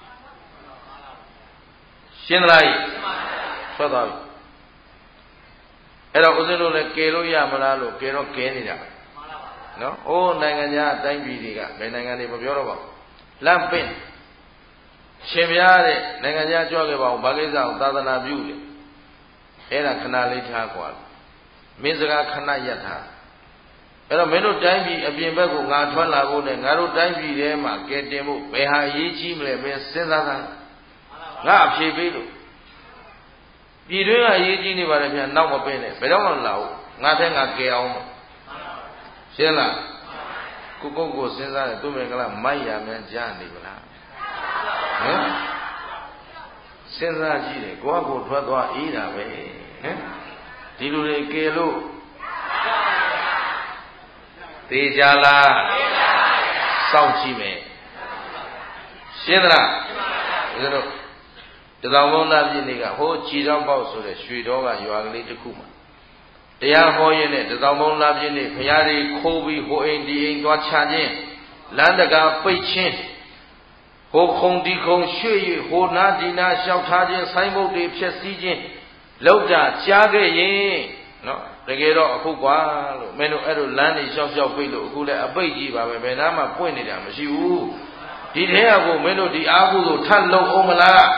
ရှင်းသလားထွက်သွားပြီအဲ့တော့ဦးဇင်းတို့လည်းကယ်လို့ရမလားလို့ကယ်တော့ကယ်နေတာနော်။အိုးနိုင်ငံခြားတိုင်းပြည်တွေကဘယ်နိုင်ငံတွေမပြောတော့ပါဘူး။လမ်းပင့်ရှင်ပြားတဲ့နိုင်ငံခြားကြွခဲ့ပါဦးဘာကိစ္စအောင်သာသနာပြုတယ်။အဲ့ဒါခဏလေးထားกว่า။မင်းစကားခဏရပ်ထား။အဲ့တော့မင်းတို့တိုင်းပြည်အပြင်ဘက်ကိုငါထွက်လာဖို့နဲ့ငါတို့တိုင်းပြည်ထဲမှာကဲတင်ဖို့ဘယ်ဟာအရေးကြီးမလဲမင်းစဉ်းစားသား။ငါအဖြေပေးလို့ပြည်တွင်းကအရေးကြီးနေပါလေဗျာနောက်မပင်းနဲ့ဘယ်တော့မှမလာဘူး။ငါထဲငါကဲအောင်ရှင်းလားကိုစဉ်းစားတယ်သူမင်္ဂလာမိုက်ရမြန်ကြားနေပါလားစဉ်းစားကြည့်တယ်ကိုယ့်ကိုထွက်သွားအေးတာပဲဒီလူတွေကယ်လို့သေချာလားစောင့်ကြည့်မယ်ရှင်းသလားဒါတို့တသောင်းဘုံသားပြည်တွေကဟိုးကြည်တော်ပေါက်ဆိုတဲ့ရွှေတော်ကရွာကလေးတစ်ခုမှာတရားဟောရင်းနဲ့တသောင်းဘုံလာပြင်းနဲ့ဘုရားတွေခိုးပြီးဟိုအိမ်ဒီအိမ်သွားချခြင်းလမ်းတကာပိတ်ခြင်းဟိုခုံဒီခုံရွှေ့၍ဟိုနာဒီနာလျှောက်ထားခြင်းဆိုင်းဘုတ်တွေဖျက်ဆီးခြင်းလောက်တာကြားခဲ့ရင်နော်တကယ်တော့အခုကွာလို့မင်းတို့အဲ့လိုလမ်းတွေလျှောက်ပိတ်လို့အခုလည်းအပိတ်ကြီးပါပဲဘယ်နာမှပွင့်နေတာမရှိဘူးဒီထဲကမင်းတို့ဒီအာဟုကိုထပ်လုံအောင်မလား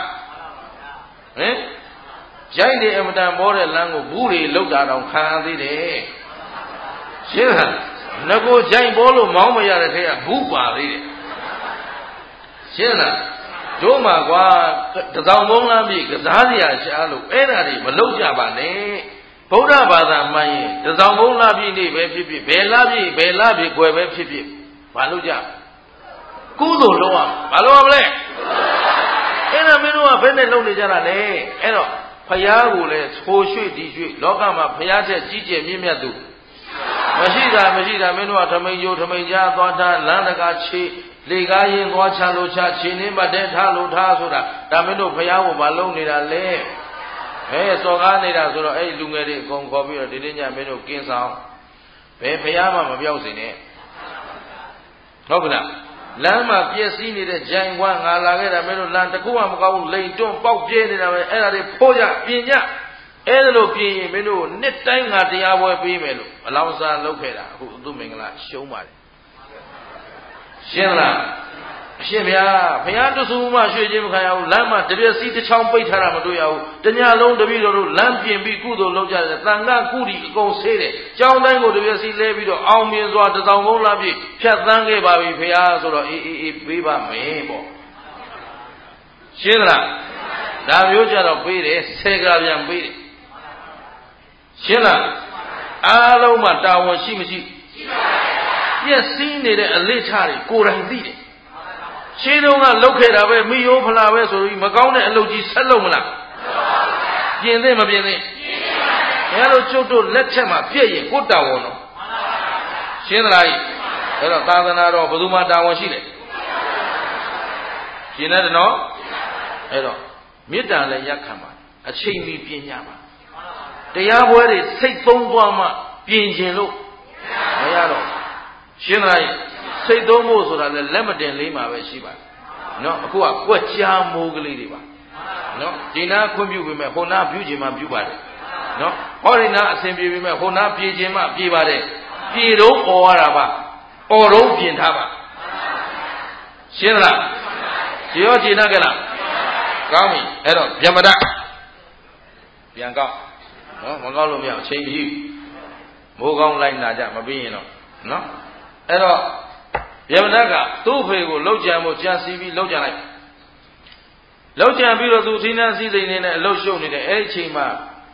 ရိုက်နေအမတန်ပေါ်တဲ့လမ်းကိုဘူးတွေလောက်တာတော့ခံရသေးတယ်ရှင်းလားငကိုကြိုက်ပေါ်လို့မောင်းမရတဲ့ထဲကဘူးပါသေးတယ်ရှင်းလားတို့မှာကွာတသောင်းဘုံလားပြီကစားစရာရှားလို့အဲ့ဒါတွေမလောက်ကြပါနဲ့ဗုဒ္ဓဘာသာမှန်ရင်တသောင်းဘုံလားပြီနေပဲဖြစ်ဖြစ်ဘယ်လားပြီကွယ်ပဲဖြစ်ဖြစ်ဘာလို့ကြကုသိုလ်လုံးအောင်ဘာလို့ရမလဲအဲ့ဒါမင်းတို့ကဘယ်နဲ့လုပ်နေကြတာလဲအဲ့တော့ဖယားကိုလည်းဟိုရွှေ့ဒီရွှေ့လောကမှာဖယားချက်ကြီးကျယ်မြင့်မြတ်သူမရှိတာမင်းတို့ကထမိန်ကျိုးထမိန်ကြားသွားထားလမ်းတကာခြေလေကားရင်သွားချလို့ချခြေနှင်းမတဲထားလို့ထားဆိုတာဒါမင်းတို့ဖယားကိုမလုံးနေတာလေစော်ကားနေတာဆိုတော့အဲ့လူငယ်တွေအကုန်ခေါ်ပြီးတော့ဒီနေ့ညမင်းတို့ကင်းဆောင်ဘယ်ဖယားမှမပြောက်စေနဲ့ဟုတ်ကလားလမ်းမှာပြည့်စည်နေတဲ့ဂျိုင်ဝမ်းငါလာခဲ့တာမင်းတို့လမ်းတစ်ခုမှမကောင်းဘူးလိန်တွန်းပေါက်ပြဲနေတာပဲအဲ့ဒါတွေဖိုးကြပြင်ကြအဲ့ဒါလို့ပြင်ရင်မင်းတို့နှစ်တိုင်းငါတရားပွဲပေးမယ်လို့အလောင်းစားလုပ်ခဲ့တာအခုသူမင်္ဂလာရှုံးပါတယ်ရှင်းလားရှင်ဗျာဘုရားတဆူမှရွှေချင်းမခံရဘူးလမ်းမှာတပြက်စီးတစ်ချောင်းပိတ်ထားတာမတွေ့ရဘူးတညလုံးတပည့်တော်တို့လမ်းပြင်ပြီးကုသိုလ်လုပ်ကြတယ်တန်ခါကုတီအကုန်ဆေးတယ်ကျောင်းတိုင်းကိုတပြက်စီးလဲပြီးတော့အောင်မြင်စွာတစောင်းကုန်းလာပြည့်ဖြတ်သန်းခဲ့ပါပြီဘုရားဆိုတော့အေးပေးပါမယ်ပေါ့ရှင်းလားဒါမျိုးကြတော့ပေးတယ်ဆယ်ကပြန်ပေးတယ်ရှင်းလားအားလုံးမှာတာဝန်ရှိမရှိရှိပါပါပြည့်စည်နေတဲ့အလေးထားတွေကိုယ်တိုင်သိတယ်ရှင်းတော့ကလုတ်ခဲ့တာပဲမိယိုးဖလာပဲဆိုပြီးမကောင်းတဲ့အလုပ်ကြီးဆက်လုပ်မလားပြင်သင့်မပြင်သင့်ပြင်ပါဘူးဘယ်လိုကျုပ်တို့လက်ချက်မှာပြည့်ရင်ကိုတာဝန်တော့ရှင်းသလားအဲ့တော့သာသနာတော်ဘယ်သူမှတာဝန်ရှိတယ်ရှင်းတယ်နော်အဲ့တော့မေတ္တာလည်းရက်ခံပါအချိန်မီပြင်ကြပါတရားပွဲတွေစိတ်သုံးသွားမှပြင်ခြင်းလို့မရတော့ရှင်းသလားစိတ်သုံးဖို့ဆိုတာလည်းလက်မတင်လေးမှာပဲရှိပါတယ်နော်အခုကကွက်ကြားမိုးကလေးတွေပါနော်ဒီနာခွင့်ပြုပေမဲ့ဟိုနာပြုခြင်းမှပြုပါတယ်နော်ဟောဒီနာအစဉ်ပြေပေမဲ့ဟိုနာပြေခြင်းမှပြေပါတယ်ပြေတော့អော်ရတာပါអော်တော့ပြင်ထားပါရှင်းသလားဒီရောရှင်းနာကြလားကောင်းပြီအဲ့တော့ဗျမဒပြန်ကောက်နော်မကောက်လို့မရအချိန်ကြီးမိုးကောင်းလိုက်နာကြမပြီးရင်တော့နော်အဲ့တော့ဗျမဒကသူ့ဖေကိုလှုပ်ကြံဖို့ကြံစီပြီးလှုပ်ကြံလိုက်လှုပ်ကြံပြီးတော့သူသီးနှံစည်းစိမ်နေနဲ့အလှုပ်ရှုပ်နေတယ်အဲ့ဒီအချိန်မှာ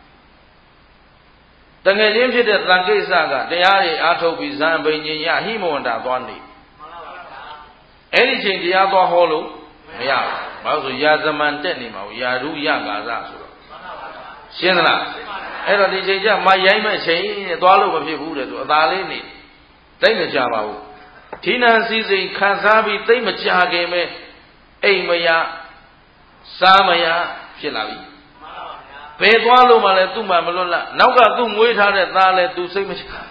တငယ်ချင်းဖြစ်တဲ့သံကိစ္စကတရားတွေအားထုတ်ပြီးဇံပိန်ညင်ရဟိမဝန္တာသွားနေအဲ့ဒီအချိန်တရားသွားဟောလို့မရဘူးဘာလို့ဆိုရာဇမန်တက်နေမှာရာဓုရကာသဆိုတော့ရှင်းသလားအဲ့တော့ဒီချိန်ကျမရိုင်းမဲ့ချိန်နဲ့သွားလို့မဖြစ်ဘူးတဲ့သူအသာလေးနေတိတ်မကြပါဘူးဌိနံစည်းစိမ်ခံစားပြီးတိတ်မကြခင်ပဲအိမ်မရစားမရဖြစ်လာပြီဘယ်သွားလို့မှလည်းသူ့မှမလွတ်လပ်နောက်ကသူ့မွေးထားတဲ့သားလည်းသူစိတ်မချဟမ်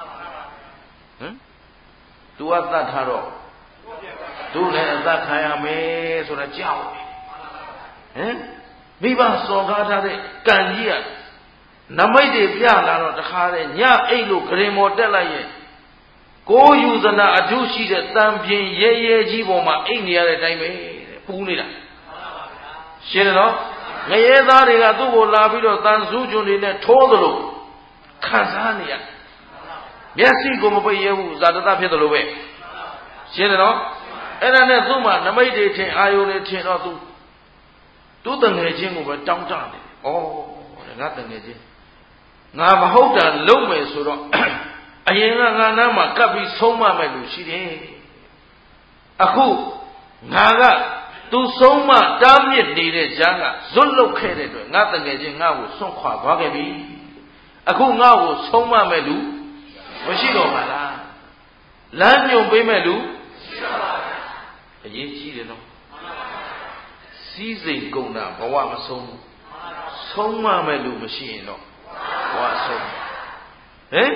သူကသတ်ထားတော့သူလည်းအသက်ခံရမယ်ဆိုတာကြောက်ဟမ်မိဘစော်ကားထားတဲ့ကံကြီးကနမိတ်တွေပြလာတော့တခါတည်းညအိတ်လို့ဂရင်မော်တက်လိုက်ရဲ့ကိုယူဇနာအထုရှိတဲ့တံပြင်းရဲရဲကြီးပေါ်မှာအိတ်နေရတဲ့အတိုင်းပဲပူနေတာရှင်းတယ်နော်ငရဲသားတွေကသူ့ကိုလာပြီးတော့တန်ဆူးကျွန်းတွေနဲ့ထိုးသလိုခံစားနေရမျက်စိကိုမပိတ်ရဘူးဇာတတဖြစ်တယ်လို့ပဲရှင်းတယ်နော်အဲ့ဒါနဲ့သူ့မှာနမိတ်တွေထင်အာယုန်တွေထင်တော့သူ့တငယ်ချင်းကိုပဲတောင်းတနေတယ်ဩငါတငယ်ချင်းငါမဟုတ်တာလုံးမယ်ဆိုတော့အရင်ကငါနားမှာကပ်ပြီးဆုံးမမဲ့လူရှိတယ်အခုငါကသူဆုံးမတားမြစ်နေတဲ့ဂျားကဇွတ်လုတ်ခဲ့တဲ့အတွက်ငါတငယ်ချင်းငါ့ကိုဆွန့်ခွာသွားခဲ့ပြီအခုငါ့ကိုဆုံးမမဲ့လူမရှိတော့ပါလားလမ်းညွန်ပေးမဲ့လူရှိတော့ပါဗျာအရေးကြီးတယ်နော်စီးစိမ်ကုန်တာဘဝမဆုံးဘူးဆုံးမမဲ့လူမရှိရင်တော့ဘဝဆုံးဟင်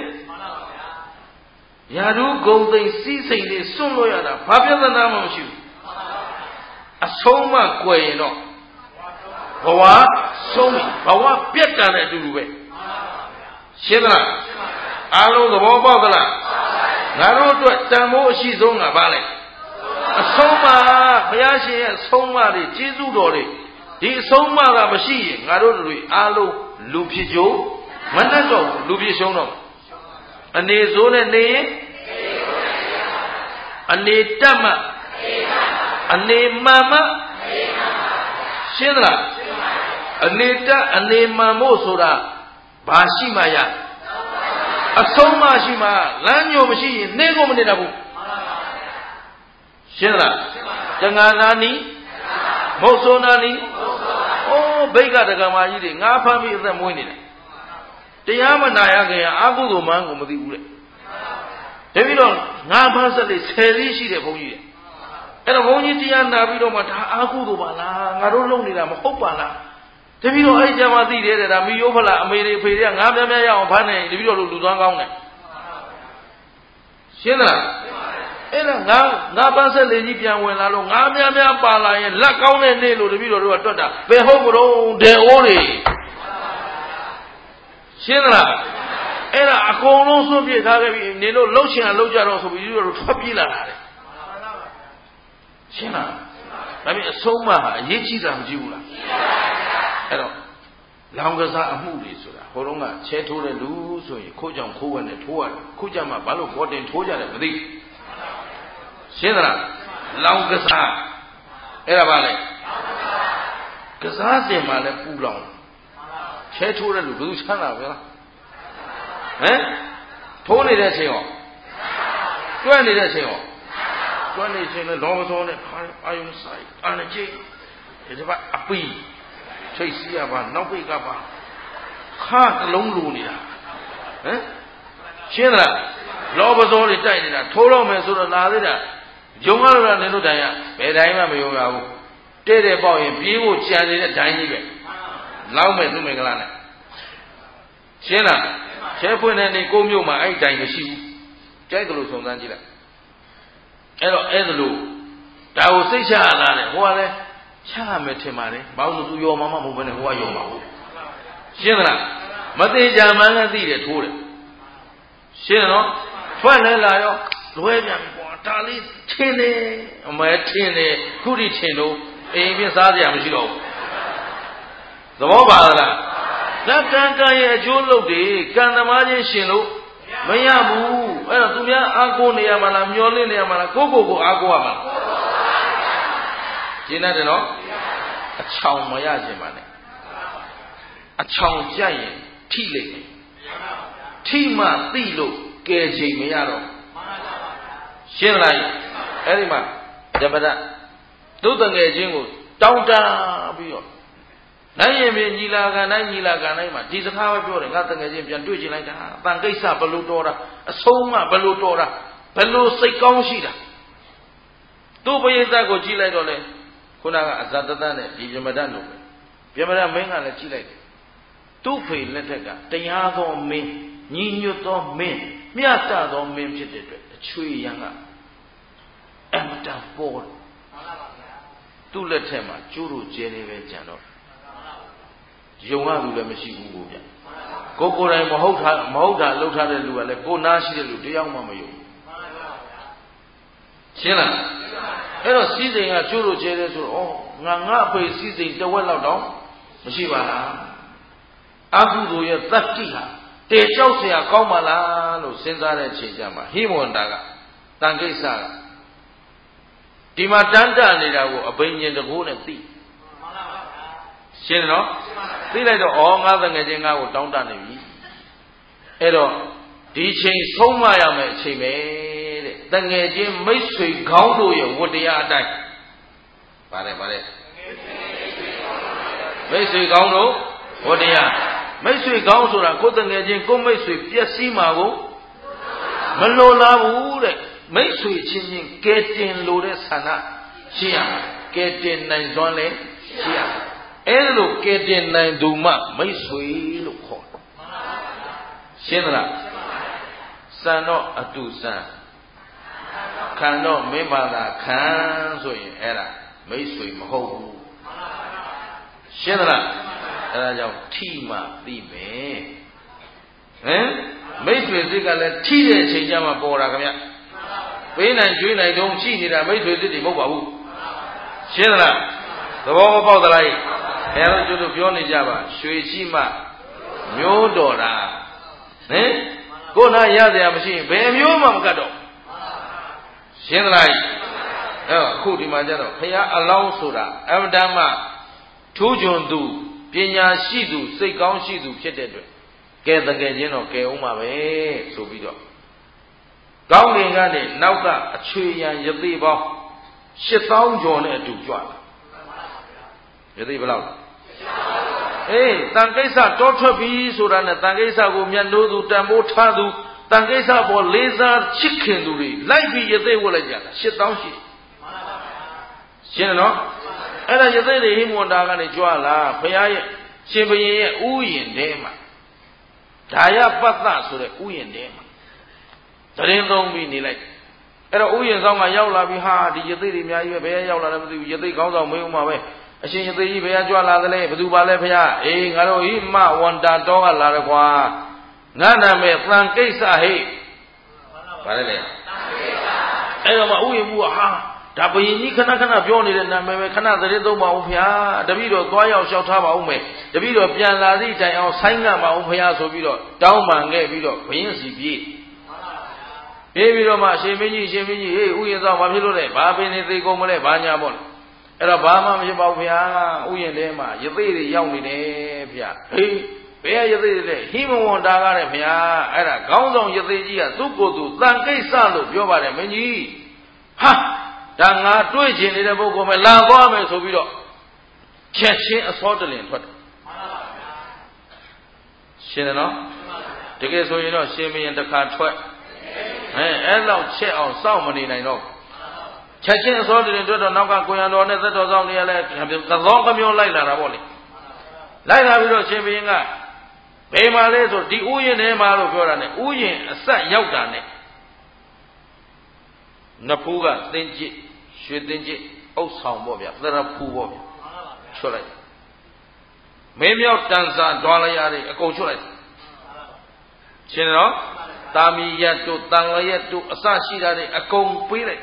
ရာထူးဂုံသိမ်းစီးစိမ်တွေစွန့်လို့ရတာဘာပြဿနာမှမရှိဘူးအဆုံးမကွယ်ရင်တော့ဘဝဆုံးပြီဘဝပြတ်တာနဲ့အတူတူပဲရှင်းသလားအားလုံးသဘောပေါက်သလားငါတို့အတွက်တန်ဖိုးအရှိဆုံးကဘာလဲအဆုံးမဘုရားရှင်ရဲ့အဆုံးမတွေကျေးဇူးတော်တွေဒီအဆုံးမကမရှိရင်ငါတို့တွေအားလုံးလူဖြစ်ကြမနှက်တော့လူဖြစ်ရှုံးတော့အနေစိုးနဲ့နေရင်အနေတက်မှအနေမှန်မှရှင်းသလားအနေတက်အနေမှန်မို့ဆိုတာဘာရှိမှရအဆုံးမရှိမှလမ်းညိုမရှိရင်နေကိုမနေတတ်ဘူးရှင်းသလားတငါနာနီမဟုတ်ဆိုနာနီအိုးဘိက္ခတက္ကမကြီးတွေငါဖမ်းပြီးအသက်မွေးနေတာတရားမနာရခင်အာဟုသောမန်းကိုမသိဘူးတဲ့ဒါပြီးတော့ငါဖမ်းဆက်လေး10လေးရှိတဲ့ဘုန်းကြီးတဲ့အဲ့တော့ဘုန်းကြီးတရားနာပြီးတော့မှဒါအာဟုသောပါလားငါတို့လုံနေတာမဟုတ်ပါလားဒါပြီးတော့အဲ့ကြမှာသိတယ်တဲ့ဒါမိယောဖလားအမေတွေဖေတွေကငါများများရအောင်ဖမ်းနေတပြီးတော့လူသွမ်းကောင်းတယ်ရှင်းလားအဲ့ဒါငါပန်းဆက်လေးကြီးပြန်ဝင်လာလို့ငါများများပါလာရင်လက်ကောင်းတဲ့နေ့လို့တပြီးတော့တို့ကတွတ်တာဘယ်ဟုတ်မလို့ဒေအိုးတွေရှင်းလားအဲ့ဒါအကုန်လုံးစွန့်ပြစ်ထားခဲ့ပြီနေလို့လှုပ်ချင်တာလှုပ်ကြတော့ဆိုပြီးတို့ထွက်ပြေးလာတာတဲ့ရှင်းလားဒါပေမဲ့အဆုံးမဟာအရေးကြီးတာမကြည့်ဘူးလားအဲ့တော့လောင်ကစားအမှုတွေဆိုတာဟိုတုန်းကချဲထိုးတဲ့လူဆိုရင်ခိုးကြောင်ခိုးဝဲနဲ့ထိုးရတယ်ခုကြမှာဘာလို့ဘောတင်ထိုးကြတယ်မသိရှင်းသလားလောင်ကစားအဲ့ဒါပါလေကစားစင်မှာလည်းပူလောင်ချဲထိုးတဲ့လူဘယ်သူချမ်းသာပဲလားဟမ်ထိုးနေတဲ့အချိန်ရောတွက်နေတဲ့အချိန်ရောတွက်နေချိန်လည်းလောဘသောနဲ့အာယုံဆိုင်အာနကြီးဒီဘက်အပီထိတ်စီးရပါနောက်ပိတ်ကပါခါကလုံးလိုနေတာဟမ်ရှင်းလားလောဘသောတွေတိုက်နေတာထိုးတော့မယ်ဆိုတော့လာသေးတာယုံရတော့နေလို့တိုင်ရဘယ်တိုင်းမှမယုံရဘူးတဲ့တဲ့ပေါ့ရင်ပြေးဖို့ကြံနေတဲ့ဒိုင်းကြီးပဲလောက်မဲ့သူ့မင်္ဂလာနဲ့ရှင်းလားချဲဖွင့်တဲ့နေကိုမျိုးမှာအဲ့ဒိုင်းမရှိဘူးကြိုက်တယ်လို့ဆုံးသမ်းကြည့်လိုက်အဲ့တော့အဲ့ဒါလို့ဒါကိုစိတ်ချရလားတဲ့ဟိုကလည်းချရမယ်ထင်ပါတယ်ဘာလို့သူယောမမမဟုတ်ဘဲနဲ့ဟိုကယောမှာဟုတ်ရှင်းသလားမသေးကြမှန်းလည်းသိတယ်ထိုးတယ်ရှင်းနော်ဖွင့်လဲလာရောလွဲပြန်ပြီကွာဒါလေးထင်းတယ်အမဲထင်းတယ်ခုထိထင်းတော့အိမ်ပြစားစရာမရှိတော့ဘူးသဘောပါလားဓာတ်ကံကံရဲ့အကျိုးလုပ်တွေကံသမားချင်းရှင်လို့မရဘူးအဲ့တော့သူများအားကိုးနေရမှာလားမျောလင့်နေရမှာလားကိုအားကိုးရမှာလားရှင်းတယ်နော်အချောင်မရခြင်းပါနဲ့အချောင်ကြိုက်ရင်ထိလိမ့်မယ်ထိမှသိလို့ကယ်ချိန်မရတော့ရှင်းလိုက်အဲ့ဒီမှာဓမ္မဒသုတ်တငယ်ချင်းကိုတောင်းတပြီးတော့နိုင်ရင်ပြင်ညီလာခံတိုင်းမှာဒီစကားပဲပြောတယ်ငါတငယ်ချင်းပြန်တွေ့ချင်လိုက်တာအတန်ကိစ္စဘလို့တော်တာအဆုံးမဘလို့တော်တာဘလို့စိတ်ကောင်းရှိတာသူ့ပရိသတ်ကိုကြည့်လိုက်တော့လေခုနကအဇတတနဲ့ဒီပြမဒလို့ပဲပြမဒမင်းကလည်းကြည့်လိုက်တယ်သူ့ဖေလက်ထက်ကတရားသောမင်းညီညွတ်သောမင်းမြတ်သောမင်းဖြစ်တဲ့အတွက်အချွေရန်ကအမတန်ပေါ်သူ့လက်ထက်မှာကျိုးတို့ကျဲနေပဲကြံတော့ယုံရလူလည်းမရှိဘူးကိုဗျကိုယ်တိုင်မဟုတ်တာလှုပ်ထားတဲ့လူကလည်းကိုနာရှိတဲ့လူတယောက်မှမယုံရှင်းလားအဲ့တော့စီးစိမ်ကကျိုးတို့ကျဲတယ်ဆိုတော့ငါအဖေစီးစိမ်တဝက်လောက်တော့မရှိပါလားအကုသိုလ်ရဲ့တတ္တိဟာတေကြောက်เสียကောင်းပါလားလို့စဉ်းစားတဲ့အချိန်ကျမှဟိမဝန္တာကတန်ကိစ္စကဒီမှာတန်းတနေတာကိုအဘိညာဉ်တကိုးနဲ့သိရှင်းနော်သိလိုက်တော့ငါတငယ်ချင်းငါ့ကိုတောင်းတနေပြီအဲ့တော့ဒီချိန်ဆုံးမရမယ်အချိန်ပဲတဲ့တငယ်ချင်းမိတ်ဆွေခေါင်းတို့ရဲ့ဝတ္တရားအတိုင်းပါတယ်မိတ်ဆွေခေါင်းတို့ဝတ္တရားမိတ်ဆွေခေါင်းဆိုတာကိုယ်တငယ်ချင်းကိုမိတ်ဆွေပျက်စီးမှာကိုမလိုလားဘူးတဲ့မိတ်ဆွေချင်းချင်းကဲတင်လို့တဲ့ဆန္ဒရှိရမယ်ကဲတင်နိုင်စွမ်းလည်းရှိရမယ်အဲ့ဒါလို့ကဲတင်နိုင်သူမှမိတ်ဆွေလို့ခေါ်တယ်ရှင်းသလားစံတော့အတူစံခံတော့မင်းဘာသာခံဆိုရင်အဲ့ဒါမိတ်ဆွေမဟုတ်ဘူးရှင်းသလားအဲ့ဒါကြောင့်ထိမှသိမယ်ဟမ်မိတ်ဆွေစိတ်ကလည်းထိတဲ့အချိန်ကျမှပေါ်တာခင်ဗျပေးနိုင်ကျွေးနိုင်တော့ရှိနေတာမိတ်ဆွေစိတ်တွေမဟုတ်ပါဘူးရှင်းသလားသဘောပေါက်သလားဘယ်လိုကျတို့ပြောနေကြပါရွှေရှိမှမျိုးတော်တာဟင်ကိုယ်နာရစရာမရှိရင်ဘယ်မျိုးမှမကတ်တော့ရှင်းသလားအခုဒီမှာကျတော့ဘုရားအလောင်းဆိုတာအမတန်မှထူးချွန်သူပညာရှိသူစိတ်ကောင်းရှိသူဖြစ်တဲ့အတွက်ကဲတကယ်ချင်းတော့ကဲအောင်ပါပဲဆိုပြီးတော့ကောင်းကင်ကနေနောက်ကအချွေရန်ယသိပေါင်း8000ကျော်နဲ့အတူကြွလာယသိဘယ်လောက်အေးတန်ကိစ္စတောထွက်ပြီဆိုတာနဲ့တန်ကိစ္စကိုမျက်နှိုးသူတန်ဖိုးထားသူတန်ကိစ္စပေါ်လေးစားချစ်ခင်သူတွေလိုက်ပြီးယသိဝတ်လိုက်ကြတာ8000ရှိရှင်းနော်အဲ့ဒါယသိတွေဟိမဝန္တာကနေကြွလာဘုရားရဲ့ရှင်ဘုရင်ရဲ့ဥယျာဉ်ထဲမှာဒါယပတ္တဆိုတဲ့ဥယျာဉ်ထဲမှာတရင်သုံးပြီးနေလိုက်အဲ့တော့ဥယျာဉ်ဆောင်ကရောက်လာပြီးဟာဒီယသိတွေအများကြီးပဲဘယ်ရောက်လာလဲမသိဘူးယသိခေါင်းဆောင်မင်းဦးမှာပဲအရှင်ယသိကြီးဘယ်ကြွလာသလဲဘယ်သူပါလဲဘုရားအေးငါတို့ဟိမဝန္တာတော်ကလာတယ်ကွာငါနာမဲ့သံကိစ္စဟိ့ဘာလဲလဲအဲ့တော့မှဥယျာဉ်ဘူးကဟာဒါဘယင်ကြီးခဏခဏပြောနေတဲ့နာမည်ပဲခဏသတင်းသုံးပါဦးဖေဟာတပည့်တော်သွားရောက်လျှောက်ထားပါဦးမယ်တပည့်တော်ပြန်လာသည့်တိုင်အောင်ဆိုင်းငံ့ပါဦးဖေဟာဆိုပြီးတော့တောင်းပန်ခဲ့ပြီးတော့ဘယင်စီပြေးပြီးတော့မှအရှင်မင်းကြီးဟေးဥယျာဉ်ဆောင်မဖြစ်လို့လေဘာပင်နေသိကုန်မလဲဘာညာပေါ့လေအဲ့တော့ဘာမှမဖြစ်ပါဘူးဖေဟာဥယျာဉ်ထဲမှာရသေးတွေရောက်နေတယ်ဖေဟာဟေးဘယ်ရသေးတွေလဲဟိမဝန္တာကားတဲ့ဖေဟာအဲ့ဒါခေါင်းဆောင်ရသေးကြီးကသူ့ကိုယ်သူတန်ကိစ္စလို့ပြောပါတယ်မင်းကြီးဟာဒါငါတွေ့ချင်နေတဲ့ပုဂ္ဂိုလ်ပဲလာသွားမယ်ဆိုပြီးတော့ချက်ချင်းအစောတလင်ထွက်တယ်ရှင်းတယ်နော်တကယ်ဆိုရင်တော့ရှင်မင်းတစ်ခါထွက်အဲ့လောက်ချက်အောင်စောင့်မနေနိုင်တော့ချက်ချင်းအစောတလင်ထွက်တော့နောက်ကကိုရံတော်နဲ့သက်တော်ဆောင်တွေကလည်းသသောကမျိုးလိုက်လာတာပေါ့လေလိုက်လာပြီးတော့ရှင်မင်းကဘယ်မှာလဲဆိုဒီဥယျာဉ်ထဲမှာလို့ပြောတာနဲ့ဥယျာဉ်အဆက်ရောက်တာနဲ့နဖူးကသင်္ကြစ်ရွှေသင်္ကြစ်အုပ်ဆောင်ပေါ့ဗျာသရဖူးပေါ့ဗျာချွတ်လိုက်မင်းမြောက်တန်စာတွားလိုက်ရတယ်အကုန်ချွတ်လိုက်ရှင်းတော့တာမီရတ်တို့တန်လရက်တို့အစရှိတာတွေအကုန်ပေးလိုက်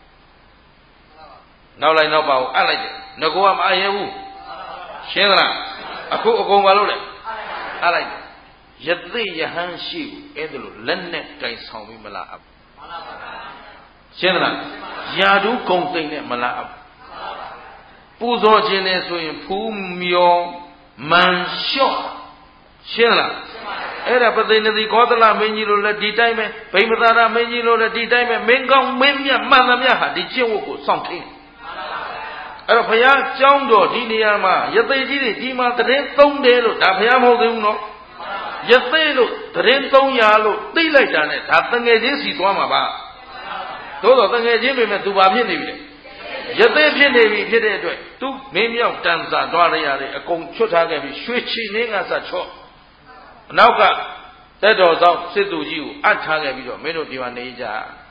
နောက်လိုက်နောက်ပါကိုအပ်လိုက်တယ်ငကောကမအပ်ရဘူးရှင်းသလားအခုအကုန်ပါလို့လေအပ်လိုက်ယသိယဟန်ရှိဘူးအဲ့ဒါလို့လက်နဲ့တိုင်ဆောင်ပြီးမလားအပ်ရှင်းသလားယာဒုဂုံသိမ့်နဲ့မလားအပ်ပူဇော်ခြင်းနဲ့ဆိုရင်ဖူးမြော်မန်လျှော့ရှင်းလားအဲ့ဒါပသိနေတိကောသလမင်းကြီးလို့လည်းဒီတိုင်းပဲဗိမသာရမင်းကြီးလို့လည်းဒီတိုင်းပဲမင်းကောင်းမင်းမြတ်မှန်သမျှဟာဒီကျင့်ဝတ်ကိုစောင့်ထိန်အဲ့တော့ဘုရားကျောင်းတော်ဒီနေရာမှာယသိကြီးတွေဒီမှာတရင်သုံးတယ်လို့ဒါဘုရားမဟုတ်သေးဘူးနော်ယသိလို့တရင်300လို့သိလိုက်တာနဲ့ဒါတငယ်ချင်းစီသွားမှာပါသို့တော့တငယ်ချင်းတွေမဲ့သူဘာဖြစ်နေပြီလဲယသိဖြစ်နေပြီဖြစ်တဲ့အတွက်သူမင်းမြောက်တန်စာတွားရရတယ်အကုန်ချွတ်ထားခဲ့ပြီးရွှေချီနှင်းကစချော့အနောက်ကတက်တော်ဆောင်စစ်သူကြီးကိုအပ်ထားခဲ့ပြီးတော့မင်းတို့ဒီမှာနေကြ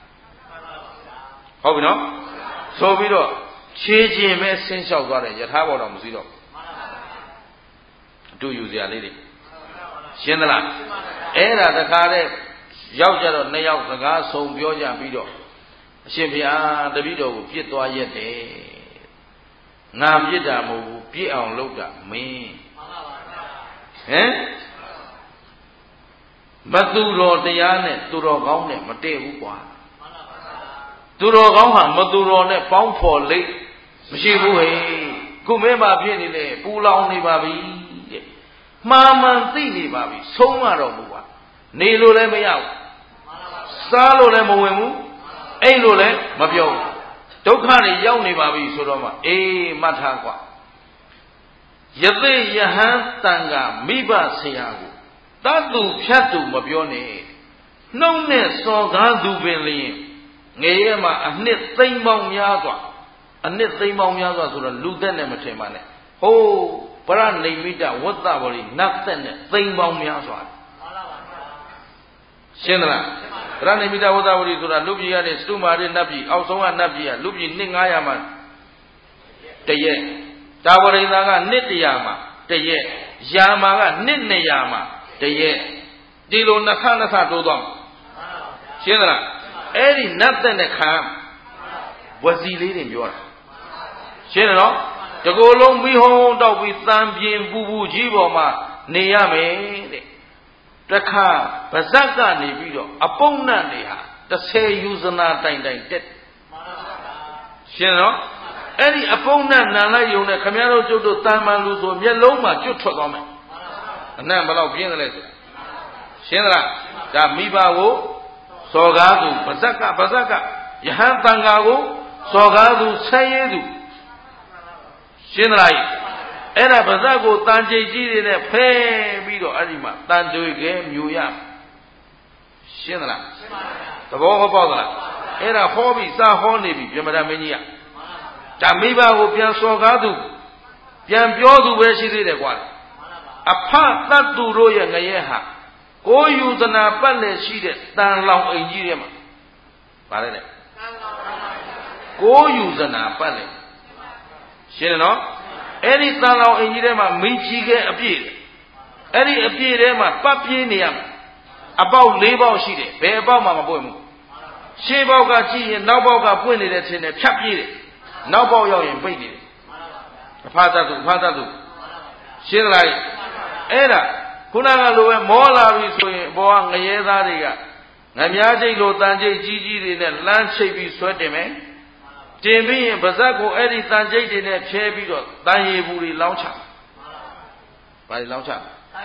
ဟုတ်ပြီနော်ဆိုပြီးတော့ခြေချင်းပဲဆင်းလျှောက်သွားတယ်ယထာဘောတော်မစည်းတော့အတူယူစရာလေးတွေရှင်းသလားအဲ့ဒါတခါတည်းရောက်ကြတော့2ယောက်စကားဆုံပြောကြပြီးတော့အရှင်ဘုရားတပည့်တော်ကိုပြစ်သွားရက်တယ်ငါပြစ်တာမဟုတ်ဘူးပြစ်အောင်လုပ်တာမင်းဟမ်မသူတော်တရားနဲ့သူတော်ကောင်းနဲ့မတည့်ဘူးကွာသူတော်ကောင်းဟာမသူတော်နဲ့ပေါင်းဖော်လိမ့်မရှိဘူးဟဲ့ခုမင်းပါဖြစ်နေလေပူလောင်နေပါပြီတဲ့မှားမှန်သိနေပါပြီဆုံးမတော်မူပါနေလို့လည်းမရဘူးစားလို့လည်းမဝင်ဘူးအိမ်လို့လည်းမပြောဘူးဒုက္ခတွေရောက်နေပါပြီဆိုတော့မှအေးမှတ်ထားကွာယသိယဟန်တန်ကမိဘဆရာကိုတတ်သူဖြတ်သူမပြောနဲ့နှုတ်နဲ့စော်ကားသူပင်လျင်ငယ်ရဲမှာအနှစ်သိမ့်ပေါင်းများစွာဆိုတော့လူသက်နဲ့မထင်ပါနဲ့ဟိုးပရဏိမိတဝတ္တဘောလိနတ်သက်နဲ့သိမ့်ပေါင်းများစွာရှင်းသလားပရဏိမိတဝတ္တဘောလိဆိုတာလူပြည်ကနေစတုမာရိနတ်ပြည်အောက်ဆုံးကနတ်ပြည်ကလူပြည်နှစ်900မှာတရက်တာဝရိန္ဒာကနှစ်100မှာတရက်ယာမာကနှစ်200မှာတရက်ဒီလိုနှစ်ခါတိုးသွားရှင်းသလားအဲ့ဒီနတ်သက်နဲ့ခံဝစီလေးတွေပြောတာရှင်းတယ်နော်တကူလုံးမိဟုံးတောက်ပြီးတန်ပြင်းပူကြီးပေါ်မှာနေရမယ်တဲ့တခါပါဇက်ကနေပြီးတော့အပုပ်နတ်တွေဟာ30ယူဇနာတိုင်တက်ရှင်းနော်အဲ့ဒီအပုပ်နတ်နန်လိုက်ယုံနဲ့ခမည်းတော်ကျုပ်တို့တန်မှန်လူဆိုမျက်လုံးမှာကျွတ်ထွက်သွားမယ်အနံ့ဘယ်လောက်ပြင်းတယ်လဲဆိုရှင်းသလားဒါမိဘကိုစော်ကားသူပါဇက်ကယဟန်တန်ဃာကိုစော်ကားသူဆဲရဲသူရှင်းသလားအဲ့ဒါပါဇက်ကိုတန်ကြိတ်ကြီးတွေနဲ့ဖဲပြီးတော့အဲ့ဒီမှာတန်တွေခဲမြူရရှင်းသလားရှင်းပါဗျာသဘောဟောပေါက်သလားအဲ့ဒါဟောပြီးစာဟောနေပြီပြမဒမင်းကြီးကဒါမိဘကိုပြန်စော်ကားသူပြန်ပြောသူပဲရှိသေးတယ်ကွာအဖတတ်သူတို့ရဲ့ငရဲဟာကိုယူဇနာပတ်လက်ရှိတဲ့တန်လောင်အိမ်ကြီးထဲမှာဗါလဲတဲ့ကိုယူဇနာပတ်လက်ရှင်းတယ်နော်အဲ့ဒီတန်လောင်အိမ်ကြီးထဲမှာမင်းကြီးခဲအပြည့်အဲ့ဒီအပြည့်ထဲမှာပတ်ပြေးနေရမှာအပေါက်4ပေါက်ရှိတယ်ဘယ်အပေါက်မှမပွင့်ဘူးရှေးဘောက်ကကြည့်ရင်နောက်ဘောက်ကပွင့်နေတဲ့ခြင်းနဲ့ဖြတ်ပြေးတယ်နောက်ဘောက်ရောက်ရင်ပိတ်နေတယ်အဖာသတ္တုရှင်းလိုက်အဲ့ဒါခုနကလိုပဲမောလာပြီဆိုရင်ဘောကငရဲသားတွေကငများကျိတ်လိုတန်ကျိတ်ကြီးကြီးတွေနဲ့လမ်းချိတ်ပြီးဆွဲတင်မယ်တင်ပြီးရင်ပါဇက်ကိုအဲ့ဒီတန်ကျိတ်တွေနဲ့ဖြဲပြီးတော့တန်ရည်ဘူးတွေလောင်းချဘာတွေလောင်းချ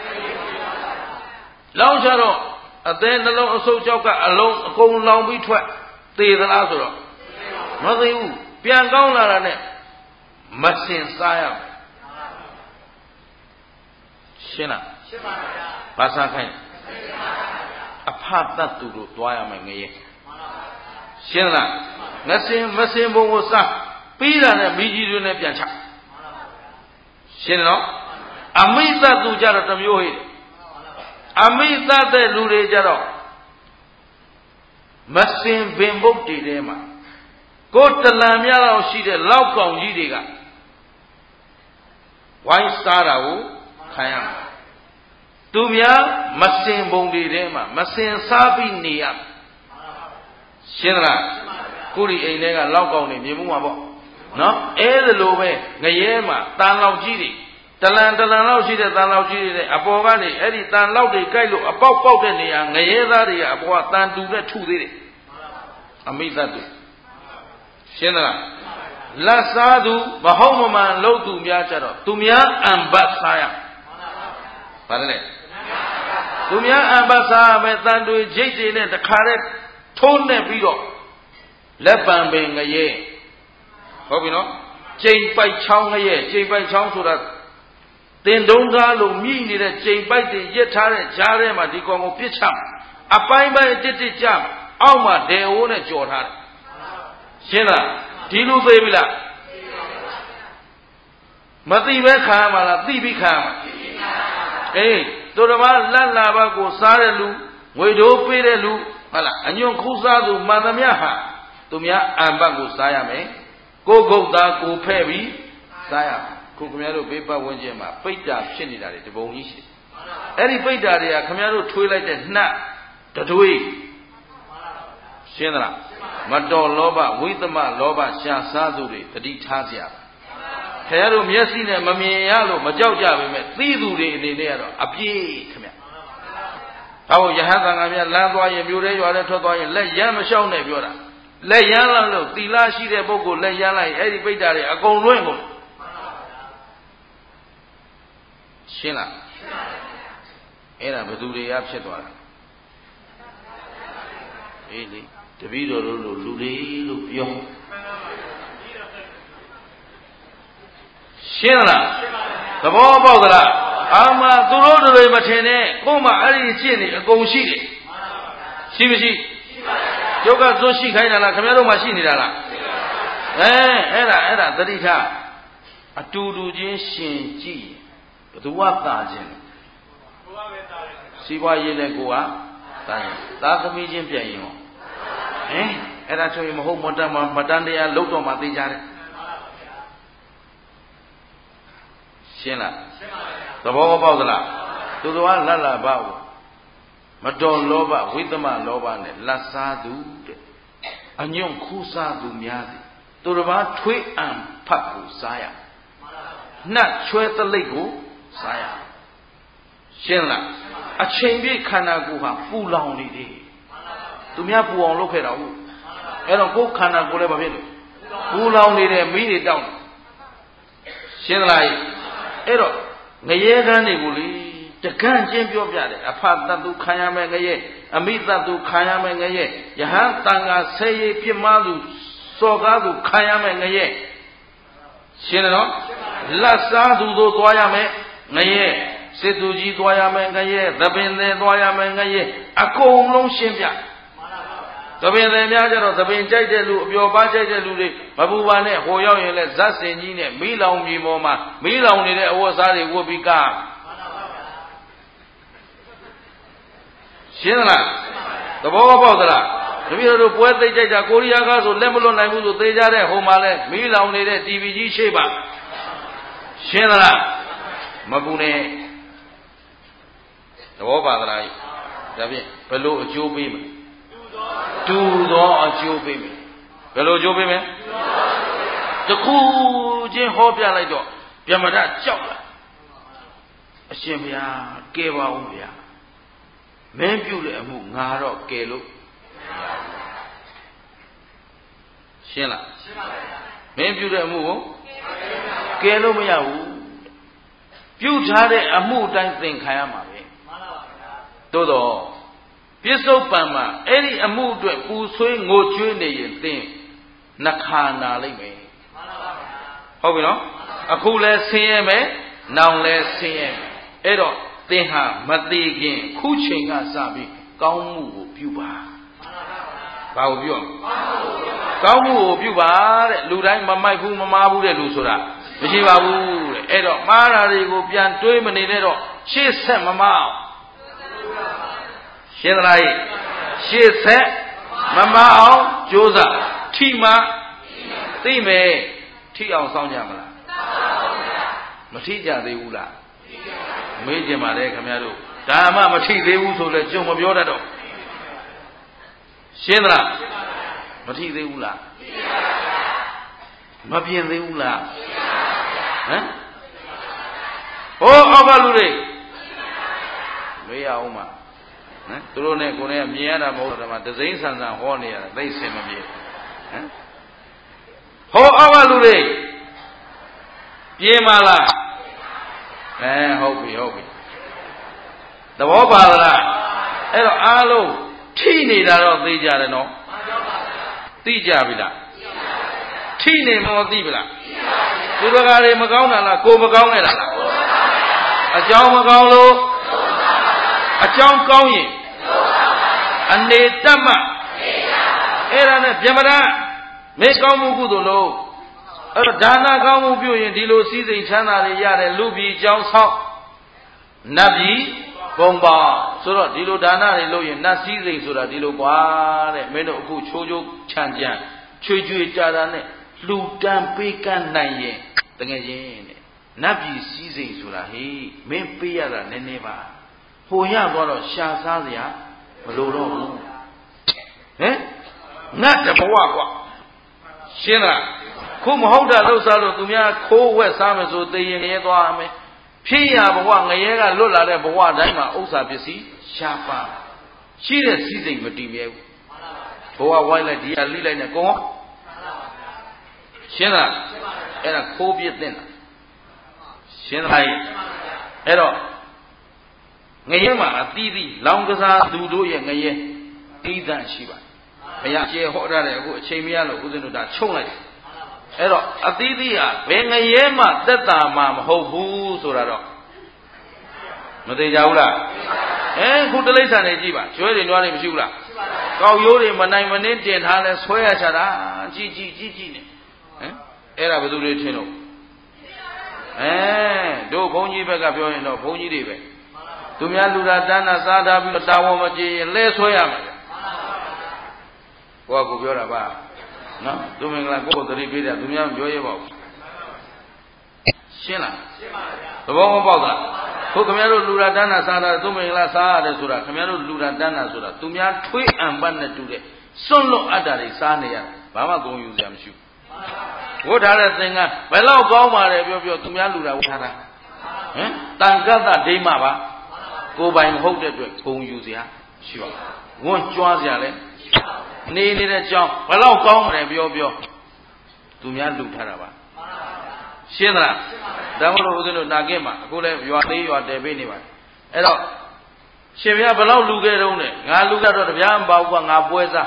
တော့အသေးနှလုံးအဆုပ်ကြောက်ကအလုံးအကုန်လောင်ပြီးထွက်သေသလားဆိုတော့မသိဘူးပြန်ကောင်းလာတာနဲ့မစင်စားရမယ်ရှင်းလားရှင်းပါဗျာဘာစားခိုင်းအဖတ်တတ်သူတို့တွားရမယ်ငရဲရှင်းလားမစင်ဘုံကိုစားပြီးတာနဲ့မိကြီးတွေနဲ့ပြန်ချရှင်းနော်အမိတတ်သူကြတော့တစ်မျိုးဟိအမိတတ်တဲ့လူတွေကြတော့မစင်ပင်ဘုတ်တွေထဲမှာကိုယ်တလံများတော့ရှိတဲ့လောက်ကောင်ကြီးတွေကဝိုင်းစားတာကိုခံရမှာသူများမစင်ဘုံတွေထဲမှာမစင်စားပြီးနေရရှင်းလားကိုရီအိမ်ထဲကလောက်ကောင်တွေမြင်မှုမှာပေါ့နော်အဲ့ဒါလိုပဲငရဲမှာတန်လောက်ကြီးတွေတလံလောက်ရှိတဲ့တန်လောက်ကြီးတွေအပေါ်ကနေအဲ့ဒီတန်လောက်တွေကြိုက်လို့အပေါက်ပေါက်တဲ့နေရာငရဲသားတွေကအပေါ်ကတန်တူနဲ့ထုသေးတယ်အမိသတ်သူရှင်းလားလက်စားသူမဟုတ်မမှန်လို့သူများကြတော့သူများအံဘတ်စားရဘာလဲသူများအံဘတ်စားမယ်တန်တွေဂျိတ်တွေနဲ့တခါတည်းထိုးနေပြီးတော့လက်ပံပင်ငရဲဟုတ်ပြီနော်ကျိန်ပိုက်ချောင်းငရဲကျိန်ပိုက်ချောင်းဆိုတာတင်တုံးကားလို့မြည်နေတဲ့ကျိန်ပိုက်တွေရက်ထားတဲ့ကြားထဲမှာဒီကောင်ကိုပြစ်ချအပိုင်းပိုင်းတစ်ကြအောက်မှာဒေဝိုးနဲ့ကြော်ထားတယ်ရှင်းလားဒီလိုသေးပြီလားမသိပဲခံရမှာလားသိပြီးခံရမှာအေးသူတော်ဘာလက်လာဘကိုစားတဲ့လူငွေတိုးပေးတဲ့လူဟုတ်လားအညွန့်ခုစားသူမှန်သမျှဟာသူများအံဘတ်ကိုစားရမယ်ကိုယ်ဂုတ်သားကိုဖဲ့ပြီးစားရခုခင်ဗျားတို့ဘေးပတ်ဝန်းကျင်မှာပိတ်တာဖြစ်နေတာတွေတပုံကြီးရှိတယ်အဲ့ဒီပိတ်တာတွေကခင်ဗျားတို့ထွေးလိုက်တဲ့နှက်တတွေးရှင်းသလားမတော်လောဘဝိသမလောဘရှာစားသူတွေတတိထားကြခင်ဗျားတို့မျက်စိနဲ့မမြင်ရလို့မကြောက်ကြပါနဲ့သိသူတွေအနေနဲ့ကတော့အပြည့်ခင်ဗျာဟောယဟန်သံဃာများလမ်းသွားရင်မြို့ထဲရွာထဲထွက်သွားရင်လက်ရမ်းမလျှောက်နဲ့ပြောတာလက်ရမ်းလို့သီလရှိတဲ့ပုဂ္ဂိုလ်လက်ရမ်းလိုက်အဲ့ဒီပိဋ္ဌာတွေအကုန်လွင့်ကုန်ရှင်းလားအဲ့ဒါဘယ်သူတွေကဖြစ်သွားတာအေးလေတပည့်တော်တို့လိုလူတွေလို့ပြောရှင်းလားသဘောပေါက်သလားအာမသူတို့တွေမထင်နဲ့ကို့မှာအဲ့ဒီကျင့်နေအကုန်ရှိတယ်ရှိမရှိကျုပ်ကသွရှိခိုင်းတာလားခင်ဗျားတို့မှရှိနေတာလားအဲ့ဒါသတိထားအတူတူချင်းရှင်ကြည့်ဘသူကသာခြင်းကိုကပဲသာတယ်စီးပွားရေးနဲ့ကိုကသာခြင်းသာသမီချင်းပြန်ရင်ဟောအဲ့ဒါဆိုရင်မဟုတ်မတန်တရားလုတ်တော့မှသိကြတယ်ရှင်းလားရှင်းပါဗျာသဘောပေါက်သလားသူတော်ကလက်လာပါ့မတော်လောဘဝိသမလောဘနဲ့လက်စားသူတဲ့အညွန့်ခူးစားသူများသည်သူတော်ဘာထွေးအံဖတ်ကိုစားရနှက်ချွဲတလိပ်ကိုစားရရှင်းလားအချိန်ပြည့်ခန္ဓာကိုယ်ဟာပူလောင်နေတယ်သူများပူအောင်လုပ်ခဲ့တာဟုတ်အဲ့တော့ကိုယ်ခန္ဓာကိုယ်လည်းဘာဖြစ်လဲပူလောင်နေတယ်မိတွေတောင်းရှင်းလားအဲ့တော့ငရဲကန်းတွေကိုလေတကန့်ချင်းပြောပြတယ်အဖတ်တတ်သူခံရမယ်ငရဲအမိတတ်သူခံရမယ်ငရဲယဟန်တန်ဃာဆဲရေးပြမသူစော်ကားသူခံရမယ်ငရဲရှင်းတယ်နော်လက်စားသူတို့သွားရမယ်ငရဲစစ်သူကြီးသွားရမယ်ငရဲသပင်သည်သွားရမယ်ငရဲအကုန်လုံးရှင်းပြသပင်သည်များကြတော့သပင်ကြိုက်တဲ့လူအပျော်ပါကြိုက်တဲ့လူတွေမပူပါနဲ့ဟိုရောက်ရင်လဲဇက်စင်ကြီးနဲ့မီးလောင်မြေပေါ်မှာမီးလောင်နေတဲ့အဝတ်စားတွေဝတ်ပြီးကားရှင်းလားသဘောပေါက်သလားတပည့်တော်တို့ပွဲသိကြိုက်တာကိုရီးယားကားဆိုလက်မလွတ်နိုင်ဘူးဆိုသေကြတဲ့ဟိုမှာလဲမီးလောင်နေတဲ့ TV ကြီးရှိပါရှင်းလားမပူနဲ့သဘောပါသလားဒါဖြင့်ဘယ်လိုအကျိုးပေးမလဲဒတူသောအကျိုးပေးမယ်ဘယ်လိုအကျိုးပေးမယ်တခုချင်းဟောပြလိုက်တော့ဗျမဒကြောက်လာအရှင်ဘုရားကဲပါဦးဗျာမင်းပြုတဲ့အမှုငါတော့ကဲလို့ရှင်းလားရှင်းပါဗျာမင်းပြုတဲ့အမှုကိုကဲလို့မရဘူးပြုထားတဲ့အမှုတိုင်းသင်ခံရမှာပဲမှန်ပါဗျာသို့တော့ပြစ္ဆုတ်ပံမှာအဲ့ဒီအမှုအတွက်ပူဆွေးငိုကြွေးနေရင်သင်နှခါနာလိုက်မယ်မှန်ပါဗျာဟုတ်ပြီနော်အခုလဲဆင်းရဲမယ်နောင်လဲဆင်းရဲမယ်အဲ့တော့သင်ဟာမသေးခင်ခုချိန်ကစပြီးကောင်းမှုကိုပြုပါဘာကိုပြုကောင်းမှုကိုပြုပါတဲ့လူတိုင်းမမိုက်ဘူးမမားဘူးတဲ့လူဆိုတာမရှိပါဘူးတဲ့အဲ့တော့မှားတာတွေကိုပြန်တွေးမနေနဲ့တော့ရှေ့ဆက်မမအောင်ရှင်းသလားရှေ့ဆက်မမအောင်ကြိုးစားထိမှသိမယ်ထိအောင်စောင့်ကြမလားမထိကြသေးဘူးလားမေးကြပါလေခင်ဗျားတို့ဒါမှမထိသေးဘူးဆိုလဲကြုံမပြောတတ်တော့ရှင်းသလားမထိသေးဘူးလားမပြင်းသေးဘူးလားဟမ်ဟိုအောက်ကလူတွေမေးရအောင်ပါဟမ်သူတို့နဲ့ကိုယ်နဲ့မြင်ရတာမဟုတ်တော့မှဒစိမ့်ဆန်ဆန်ဟောနေရတာသိစင်မပြေဟမ်ဟိုအောက်ကလူတွေပြေးမလားဟုတ်ပြီသဘောပါလားအဲ့တော့အားလုံးထိနေတာတော့သိကြတယ်နော်သိကြပြီလားထိနေမသိပြီလားသူတို့ကတွေမကောင်းတာလားကိုမကောင်းနေတာလားအကြောင်းမကောင်းလို့အကြောင်းကောင်းရင်အနေတတ်မှအဲ့ဒါနဲ့ဗျမဒမေကောင်းမှုကုသိုလ်လို့အဲ့တော့ဒါနကောင်းမှုပြုရင်ဒီလိုစည်းစိမ်ချမ်းသာတွေရတယ်လူပြည်ကြောင်းဆောက်နတ်ပြည်ဘုံပါဆိုတော့ဒီလိုဒါနတွေလုပ်ရင်နတ်စည်းစိမ်ဆိုတာဒီလိုကွာတဲ့မင်းတို့အခုချိုးချိုးချမ်းချမ်းချွေချွေတာတာနဲ့လှူဒန်းပေးကမ်းနိုင်ရင်တကယ်ချင်းတဲ့နတ်ပြည်စည်းစိမ်ဆိုတာဟေးမင်းပေးရတာနည်းနည်းပါဟိုရသွားတော့ရှာစားစရာမလိုတော့ဘူးဟမ်ငတ်တဘဝကွာရှင်းလားခုမဟုတ်တာလှုပ်ရှားလို့သူများခိုးဝက်စားမယ်ဆိုသိရင်ရဲသွားမယ်ဖြစ်ရဘဝငရဲကလွတ်လာတဲ့ဘဝတိုင်းမှာဥစ္စာပစ္စည်းရှားပါရှိတဲ့စည်းစိမ်မတည်မြဲဘူးဘဝဝိုင်းလိုက်ဒီကလိလိုက်နဲ့ကောရှင်းလားအဲ့ဒါခိုးပြစ်တဲ့လားရှင်းလားအဲ့တော့ငရဲမှာအသီးသီးလောင်ကစားသူတို့ရဲ့ငရဲတိသန့်ရှိပါဘုရားကျေဟောထားတယ်အခုအချိန်မရလို့ဦးဇင်းတို့ဒါချုပ်လိုက်တယ်အဲ့တော့အသီးသီးဟာဘယ်ငရဲမှသက်တာမှမဟုတ်ဘူးဆိုတာတော့မသိကြဘူးလားခုတိရစ္ဆာန်တွေကြည့်ပါကျွဲတွေနွားတွေမရှိဘူးလားကောက်ရိုးတွေမနိုင်မနှင်းတင်ထားလဲဆွဲရချတာကြည့်နေအဲ့ဒါဘယ်သူတွေထင်လို့တို့ဘုန်းကြီးဘက်ကပြောရင်တော့ဘုန်းကြီးတွေပဲသူများလူတာတန်းတာစားထားပြီးတာဝန်မကျေရင်လဲဆွဲရမှာကိုကကိုပြောတာပါနော်သူမင်္ဂလာကိုယ်သတိပေးတယ်သူများမပြောရပါဘူးရှင်းလားရှင်းပါဗျာသဘောမပေါက်လားခုခင်ဗျားတို့လူတာတန်းတာစားတာသူမင်္ဂလာစားရတယ်ဆိုတာခင်ဗျားတို့လူတာတန်းတာဆိုတာသူများထွေးအံပတ်နဲ့တူတဲ့စွန့်လွတ်အပ်တာတွေစားနေရတယ်ဘာမှဂုဏ်ယူစရာမရှိဘူးဝတ်ထားတဲ့သင်္ကန်းဘယ်လောက်ကောင်းပါလဲပြောသူများလူတာဝတ်ထားတာတန်ကတ္တဒိမပါကိုယ်ပိုင်မဟုတ်တဲ့အတွက်ဂုဏ်ယူစရာရှိပါဘူးဝန်းကြွားစရာလည်းနေနေတဲ့ကြောင်းဘယ်လောက်ကောင်းတယ်ပြောသူများလူထားတာပါရှင်းသလားဒါမှမဟုတ်ဦးဇင်းတို့နာကင်းမှာအခုလည်းရွာသေးရွာတယ်ပေးနေပါအဲ့တော့ရှင်ဘုရားဘယ်လောက်လူခဲ့တုံးနဲ့ငါလူကတော့တပြားမပေါ့ကွာငါပွဲစား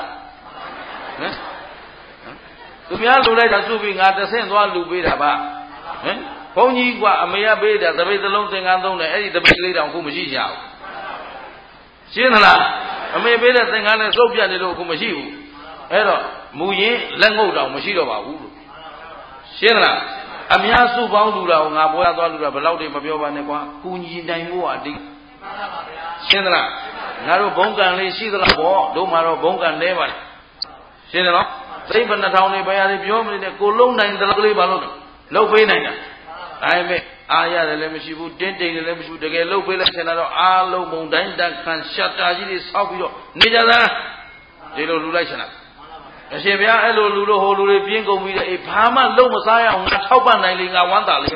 သူများလူလိုက်တာစုပြီးငါတဆင့်သွားလူပေးတာပါဘုန်းကြီးကွာအမေကပေးတာတပိတ်သလုံးသင်္ကန်းသုံးတယ်အဲ့ဒီတပိတ်လေးတောင်ခုမရှိကြဘူးရှင်းသလားအမေပေးတဲ့သင်္ကန်းနဲ့စုပ်ပြတ်နေလို့အခုမရှိဘူးအဲ့တော့မူရင်လက်ငုပ်တောင်မရှိတော့ပါဘူးလို့ရှင်းသလားအများစုပေါင်းလူတာကိုငါပွဲသွားလူတာဘယ်လောက်တွေမပြောပါနဲ့ကွာကုညီနိုင်ဖို့အတိတ်ရှင်းသလားငါတို့ဘုံကံလေးရှိသလားပေါ့တို့မှာတော့ဘုံကံနဲပါလေရှင်းတယ်နော်သိပ္ပဏထောင်တွေဘယ်ဟာတွေပြောမနေနဲ့ကိုလုံးနိုင်တဲ့ကလေးပါလို့လုပ်ပေးနိုင်တာဒါပေမဲ့အားရတယ်လည်းမရှိဘူးတင်းတိမ်လည်းမရှိဘူးတကယ်လုပ်ပေးလိုက်ချင်တာတော့အားလုံးဘုံတိုင်းတန်ခံရှတ်တာကြီးတွေဆောက်ပြီးတော့နေကြတာဒီလိုလူလိုက်ချင်တာအရှင်ဘုရားအဲ့လိုလူလို့ဟိုလူတွေပြင်းကုန်ပြီးတဲ့အေးဘာမှလုံးမစားရအောင်ငါထောက်ပံ့နိုင်လေငါဝမ်းသာလေ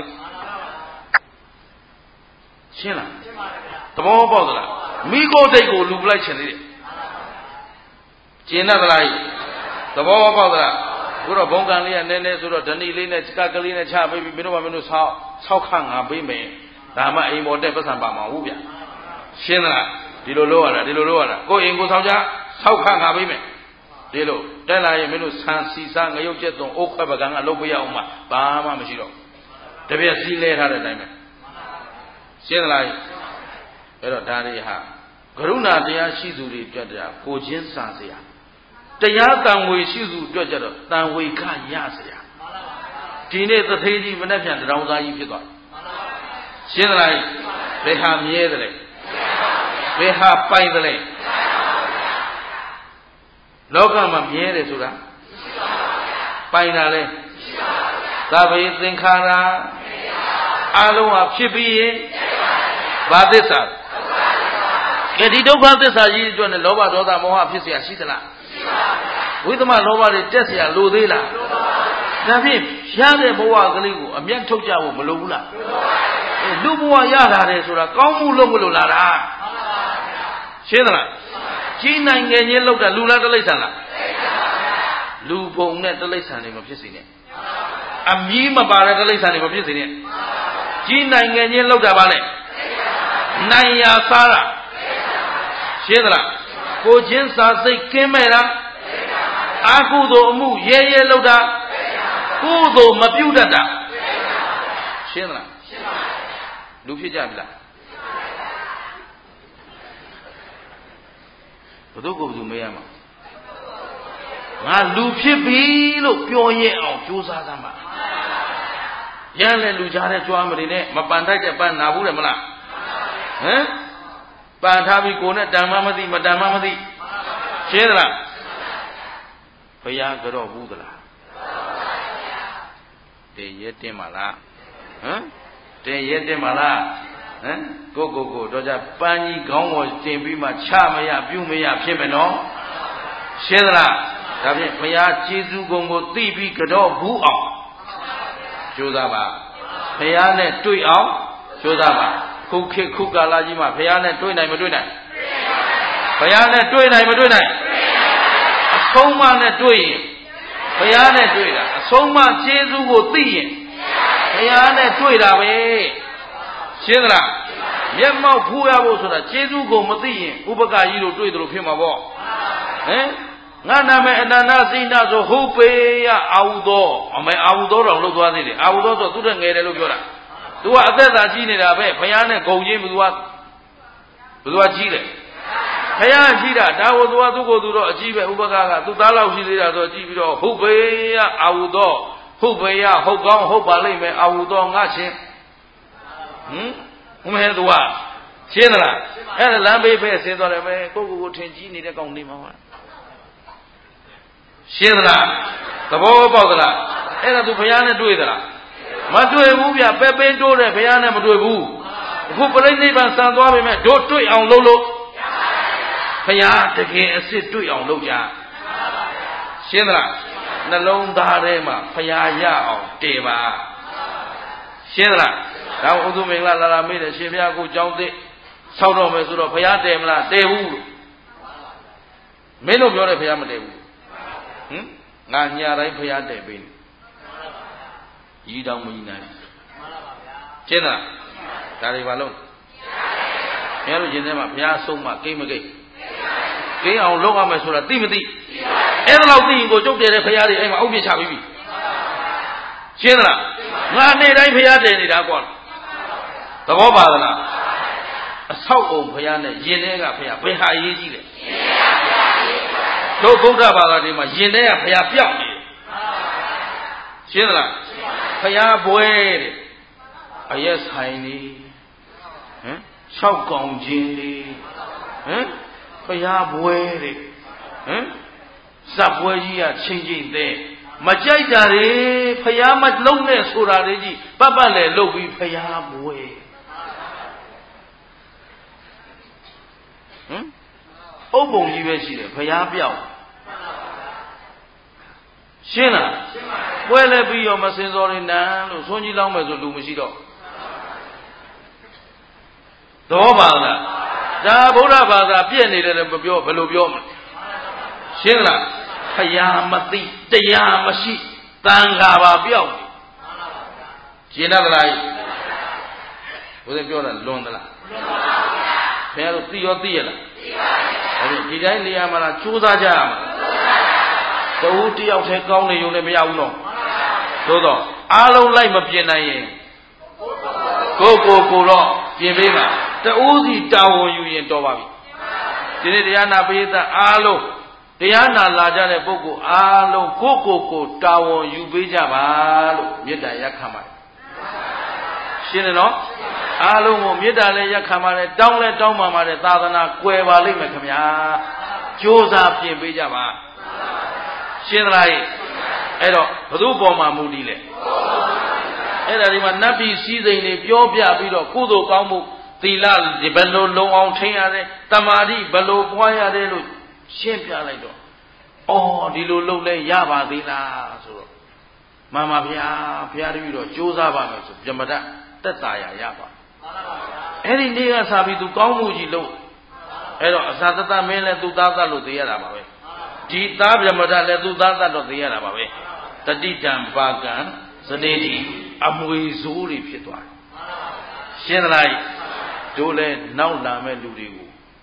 ရှင်းလားသဘောပေါက်သလားမိကိုတိတ်ကိုလူလိုက်ချင်သေးတယ်ကျင်တတ်သလားသဘောပေါက်သလားခုတော့ဘုံကံလေးကနည်းနည်းဆိုတော့ဓဏီလေးနဲ့ကလေးနဲ့ချပေးပြီးမင်းတို့ကမင်းတို့ဆောက်ခန့်ငါပေးမယ်ဒါမှအိမ်ပေါ်တက်ပတ်စံပါမှာဟုတ်ဗျရှင်းသလားဒီလိုလုပ်ရတာကိုယ်အိမ်ကိုဆောက်ကြဆောက်ခန့်ငါပေးမယ်ဒီလိုတက်လာရင်မင်းတို့ဆန်စီစားငရုတ်ကျက်သွန်အိုးခွက်ပကံကလုပ်ပေးရအောင်မှဘာမှမရှိတော့တပြက်စီးလဲထားတဲ့အတိုင်းပဲရှင်းသလားအဲ့တော့ဒါတွေဟာကရုဏာတရားရှိသူတွေပြတ်တာကိုချင်းစာစရာတရားတန်ဝေရှိသူအတွက်ကြတော့တန်ဝေခရစရာဒီနေ့သထေးကြီးမနဲ့ပြန်တောင်သားကြီးဖြစ်သွားရှင်းသလားဘယ်ဟာမြဲတယ်လဲဘယ်ဟာပိုင်တယ်လဲလောကမှာမြဲတယ်ဆိုတာပိုင်တာလဲသဗ္ဗေသင်္ခါရအလုံးဟာဖြစ်ပြီးရင်ဘာသစ္စာကဲဒီဒုက္ခသစ္စာကြီးအတွက်နဲ့လောဘဒေါသမောဟဖြစ်เสียရှိသလားဝိသမလောဘတွေတက်เสียလိုသေးလားဒါဖြင့်ရတဲ့ဘဝကလေးကိုအမျက်ထုတ်ကြဖို့မလိုဘူးလားလူဘဝရလာတယ်ဆိုတာကောင်းမှုလုပ်မလို့လာတာရှင်းသလားကြီးနိုင်ငံချင်းလောက်တာလူလားတိရစ္ဆာန်လားလူပုံနဲ့တိရစ္ဆာန်တွေမဖြစ်စေနဲ့အမြီးမပါတဲ့တိရစ္ဆာန်တွေမဖြစ်စေနဲ့ကြီးနိုင်ငံချင်းလောက်တာပါလေနိုင်ရစားတာရှင်းသလားကိုချင်းစာစိတ်ကင်းမဲ့တာအာကုသိုလ်အမှုရဲရဲလောက်တာကုသိုလ်မပြုတ်တတ်တာရှင်းသလားလူဖြစ်ကြပြီလားဘု து ကိုဘု து မေးရမှာငါလူဖြစ်ပြီလို့ပြောရင်အောင်ကြိုးစားသမ်းပါရန်လေလူကြားတဲ့ကြွားမနေနဲ့မပန်ထိုက်တဲ့ပန်းနာဘူးတယ်မလားဟမ်ပန်ထားပြီးကိုယ်နဲ့တန်မှမသိမတန်မှမသိရှင်းသလားဘုရားကြောက်ဘူးသလားတည်ရဲတင်းပါလားဟမ်တည်ရဲတင်းပါလားဟမ်ကိုတော့ကြပန်းကြီးခေါင်းပေါ်တင်ပြီးမှချမရပြုမရဖြစ်မယ်နော်ရှင်းသလားဒါဖြင့်ဘုရားကျေးဇူးကုံကိုသိပြီးကြောက်ဘူးအောင်ကြိုးစားပါဘုရားနဲ့တွေ့အောင်ကြိုးစားပါခုခေတ်ခုကာလကြီးမှာဘုရားနဲ့တွေ့နိုင်မတွေ့နိုင်ဘုရားနဲ့တွေ့နိုင်မတွေ့နိုင်အဆုံးမနဲ့တွေ့ရင်ဘုရားနဲ့တွေ့တာအဆုံးမကျေးဇူးကိုသိရင်ဘုရားနဲ့တွေ့တာပဲရှင်းသလားမျက်မှောက်ဖူးရဖို့ဆိုတာကျေးဇူးကိုမသိရင်ဥပက္ခကြီးတို့တွေ့တယ်လို့ဖြစ်မှာပေါ့ဟမ်ငါနာမည်အနန္တစိဏဆိုဟုတ်ပေရအာဟုသောအမေအာဟုသောတော်လို့သွားသေးတယ်အာဟုသောဆိုသူတငယ်တယ်လို့ပြောတာသူကအသက်သာကြီးနေတာပဲဘုရားနဲ့ဂုံချင်းဘယ်သူကကြီးတယ်ဘုရားကြီးတာဒါကိုသူကသူ့ကိုယ်သူတော့အကြီးပဲဥပက္ခကသူသားလောက်ရှိသေးတာဆိုကြည့်ပြီးတော့ဟုတ်ပေရအာဟုသောဟုတ်ပေရဟုတ်ကောင်းဟုတ်ပါလိမ့်မယ်အာဟုသောငါချင်းဟမ်ဘယ်သူကရှင်းသလားအဲ့ဒါလမ်းဘေးဖဲဆင်းသွားတယ်ပဲကိုထင်ကြီးနေတဲ့ကောင်နေမှာပါရှင်းသလားသဘောပေါက်သလားအဲ့ဒါသူဘုရားနဲ့တွေ့သလားမတွေ့ဘူးဗျပဲပင်းတိုးတဲ့ဘုရားနဲ့မတွေ့ဘူးအခုပြိဋိနိဗ္ဗာန်ဆံသွားပြီမဲ့တို့တွေ့အောင်လုပ်လို့ဘုရားတကယ်အစ်စ်တွေ့အောင်လုပ်ကြရှင်းသလားနှလုံးသားထဲမှာဘုရားရအောင်တည်ပါရှင်းသလားဒါဥဒုမင်္ဂလာမေးတယ်ရှင်ဘုရားကိုကြောင်းသိဆောက်တော့မယ်ဆိုတော့ဘုရားတည်မလားတည်ဘူးလို့မင်းတို့ပြောတဲ့ဘုရားမတည်ဘူးငါညာတိုင်းဘုရားတည်ပေးနေကြီးတောင်မကြီးနိုင်ရှင်းလားဒါတွေပါလို့ဘုရားတို့ရှင်ထဲမှာဘုရားဆုံးမကိမ့်မကိမ့်ကိမ့်အောင်လုပ်ရမယ်ဆိုတာသိမသိအဲ့ဒါလောက်သိရင်ကိုကျုပ်တည်တဲ့ဘုရားတွေအဲ့မှာအုပ်ပြချပြီးပြီရှင်းလားငါနေ့တိုင်းဘုရားတည်နေတာကွာသဘောပါသလားအဆောက်အုံဘုရားနဲ့ယင်ထဲကဘုရားဘယ်ဟာအရေးကြီးလဲတို့ဗုဒ္ဓဘာသာတွေမှာယင်ထဲကဘုရားပြောက်နေတယ်ရှင်းသလားဘုရားဘွဲတဲ့အရက်ဆိုင်နေဟမ်၆កောင်ချင်းနေဟမ်ဘုရားဘွဲတဲ့ဟမ်ဇပ်ဘွဲကြီးကချင်းချင်းတဲ့မကြိုက်တာတွေဘုရားမလုံးနဲ့ဆိုတာတွေကြီးပတ်ပတ်လေလုပ်ပြီးဘုရားဘွဲဥပ္ပုံကြီးပဲရှိတယ်ဘုရားပြောက်ရှင်းလားပွဲလဲပြီးရောမစင်စော်နေနန်းလို့ဆွန်ကြီးလောင်းမယ်ဆိုလူမရှိတော့သဘောပါလားဒါဗုဒ္ဓဘာသာပြည့်နေတယ်လည်းမပြောဘယ်လိုပြောမလဲရှင်းလားဖယားမသိတရားမရှိတန်ခါပါပြောက်ရှင်းသလားဘုရားပြောတာလွန်သလားလွန်ပါဗျာခင်ဗျားတို့သိရောသိရလားသိပါဗျာဒီတိုင်းနေရာမှာလားကြိုးစားကြရမှာတူတယောက်တည်းကောင်းနေုံနဲ့မရဘူးနော်သို့တော့အားလုံးလိုက်မပြင်နိုင်ရင်ကိုတော့ပြင်ပေးပါတူစီတာဝန်ယူရင်တော်ပါပြီဒီနေ့တရားနာပရိသတ်အားလုံးတရားနာလာကြတဲ့ပုဂ္ဂိုလ်အားလုံးကိုတာဝန်ယူပေးကြပါလို့မေတ္တာရက်ခံပါတယ်ရှင်းတယ်နော်အားလုံးကိုမေတ္တာလည်းရက်ခံပါတယ်တောင်းလည်းတောင်းပါပါတယ်သာသနာကွယ်ပါလိမ့်မယ်ခင်ဗျာကြိုးစားပြင်ပေးကြပါရှင်းသလားအဲ့တော့ဘု து ပေါ်မှာမူတည်လေအဲ့ဒါဒီမှာနတ်ပြည်စည်းစိမ်တွေပြောပြပြီးတော့ကုသိုလ်ကောင်းမှုသီလဘယ်လိုလုံအောင်ထိန်းရတယ်တမာတိဘယ်လိုပွားရတယ်လို့ရှင်းပြလိုက်တော့အော်ဒီလိုလုပ်လဲရပါသေးလားဆိုတော့မှန်ပါဗျာဘုရားတပည့်တော်ကြိုးစားပါမယ်ဆိုပြမတတ်သက်သာရပါအဲ့ဒီနေ့ကစားပြီးသူကောင်းမှုကြီးလို့အဲ့တော့အစာတသမင်းလဲသူသားသတ်လို့သိရတာပါပဲဒီသားပြမတတ်လဲသူသားသတ်တော့သိရတာပါပဲတတိတံပါကံစနေတိအမွေစိုးတွေဖြစ်သွားတယ်ရှင်းသလားတို့လဲနောက်လာမဲ့လူတွေကို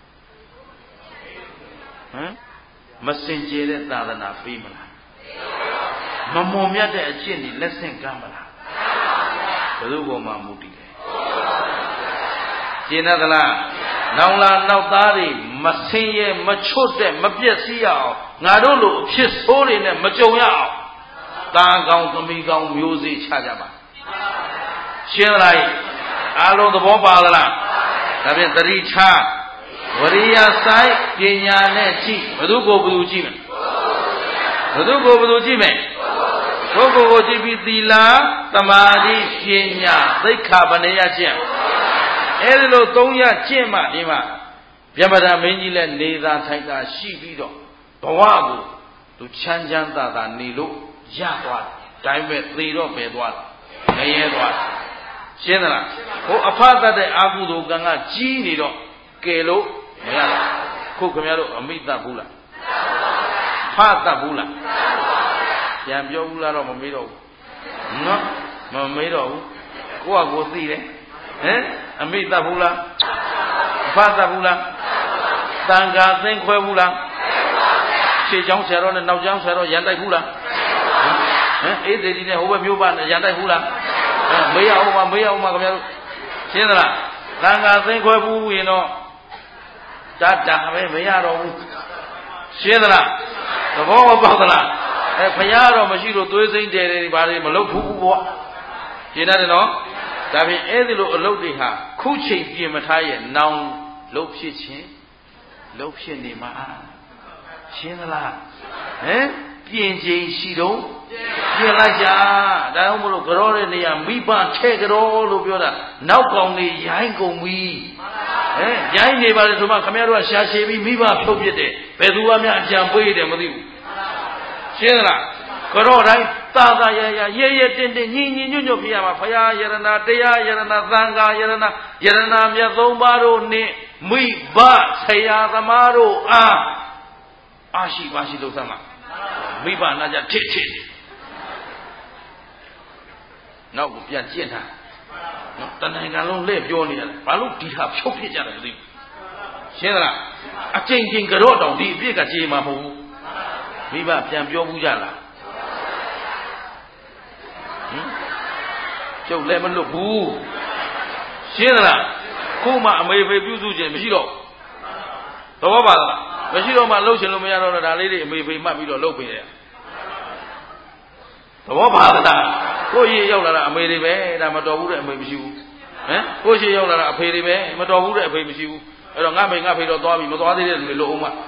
မစင်ကြယ်တဲ့သာသနာပေးမလားမမွန်မြတ်တဲ့အကျင့်တွေလက်ဆင့်ကမ်းမလားဘယ်သူ့ပေါ်မှာမူတည်လဲရှင်းသလားနောက်လာနောက်သားတွေမဆင်းရဲမချွတ်တဲ့မပြည့်စည်အောင်ငါတို့လိုအဖြစ်ဆိုးတွေနဲ့မကြုံရအောင်သားကောင်းသမီးကောင်းမျိုးစေ့ချကြပါရှင်းလားအားလုံးသဘောပါလားဒါဖြင့်တတိချဝရိယဆိုင်ပညာနဲ့ကြည့်ဘယ်သူကိုဘယ်သူကြည့်မလဲဘယ်သူကိုဘယ်သူကြည့်မယ်ပုဂ္ဂိုလ်ကိုကြည့်ပြီးသီလသမာဓိပညာသိက္ခာပဏိယကျင့်အဲဒီလို၃ရကျင့်မှဒီမှာဗျမဒမင်းကြီးလည်းနေသာထိုင်သာရှိပြီးတော့ဘဝကိုသူချမ်းချမ်းသာသာနေလို့ရသွားတယ်ဒါပေမဲ့သေတော့ပဲသွားတယ်မရဲသွားတယ်ရှင်းသလားဟိုအဖတ်တဲ့အာဟုသောကံကကြီးနေတော့ကယ်လို့မရဘူးခုခင်ဗျားတို့အမိတ်သက်ဘူးလားဖတ်သက်ဘူးလားပြန်ပြောဘူးလားတော့မမေးတော့ဘူးနော်မမေးတော့ဘူးကိုကကိုသိတယ်ဟမ်အမိတ်သက်ဘူးလားဖတ်သက်ဘူးလားတန်ခါသိမ့်ခွဲဘူးလားခြေချောင်းဆရာတော်နဲ့နောက်ချောင်းဆရာတော်ရန်တိုက်ဘူးလားဟမ်အေးဒေဒီနဲ့ဟိုဘက်မျိုးပါရန်တိုက်ဘူးလားမေးရအောင်ပါခင်ဗျားတို့ရှင်းသလားတန်ခါသိမ့်ခွဲဘူးရင်တော့ဒါပဲမရတော့ဘူးရှင်းသလားသဘောမပေါက်သလားဘုရားတော့မရှိလို့သွေးစိမ့်တယ်တွေဘာတွေမလုပ်ဘူးပေါ့ရှင်းတယ်နော်ဒါဖြင့်အဲ့ဒီလိုအလုပ်တွေဟာခုချိန်ပြင်မထားရဲ့နောင်လုပ်ဖြစ်ခြင်းလုပ်ဖြစ်နေမှာရှင်းသလားဟမ်ပြင်ချိန်ရှိတော့ပြင်လိုက်ကြဒါကြောင့်မလို့ကြောတဲ့နေရာမိဘထဲကြောလို့ပြောတာနောက်ကောင်တွေရိုင်းကုန်ပြီရိုင်းနေပါလေဆိုမှခမရတို့ကရှာရှည်ပြီးမိဘဖြုတ်ပြစ်တယ်ဘယ်သူကများအကြံပေးတယ်မသိဘူးရှင်းလားကြောတိုင်းသာသာရတင်းညင်ညွတ်ဖြစ်ရမှာဘုရားယရဏတရားယရဏသံဃာယရဏမြတ်သုံးပါးတို့နဲ့မိဘဆရာသမားတို့အားရှိပါရှိလို့သမ်းမှာမိဘနာကြထစ်နောက်ကိုပြန်ကျင့်တာနော်တဏှာကလုံးလက်ပြောနေရတယ်ဘာလို့ဒီဟာဖြုတ်ဖြစ်ကြတယ်မသိဘူးရှင်းသလားအကျဉ်းချင်းကြော့တောင်ဒီအပြစ်ကကြေးမှာမဟုတ်ဘူးမိဘပြန်ပြောဘူးကြလားကျုပ်လည်းမလွတ်ဘူးရှင်းသလားခုမှအမေဖေပြုစုခြင်းမရှိတော့သဘောပါလားမရှိတော့မှလှုပ်ရှင်လို့မရတော့ဒါလေးတွေအမေဖေမှတ်ပြီးတော့လှုပ်ပေးတယ်သဘောပါလားကိုကြီးရောက်လာတာအမေတွေပဲဒါမတော်ဘူးတဲ့အမေမရှိဘူးဟမ်ကိုကြီးရောက်လာတာအဖေတွေပဲမတော်ဘူးတဲ့အဖေမရှိဘူးအဲ့တော့ငါမေငါဖေတော့သွားပြီမသွားသေးတဲ့လူတွေလို့အောင်မ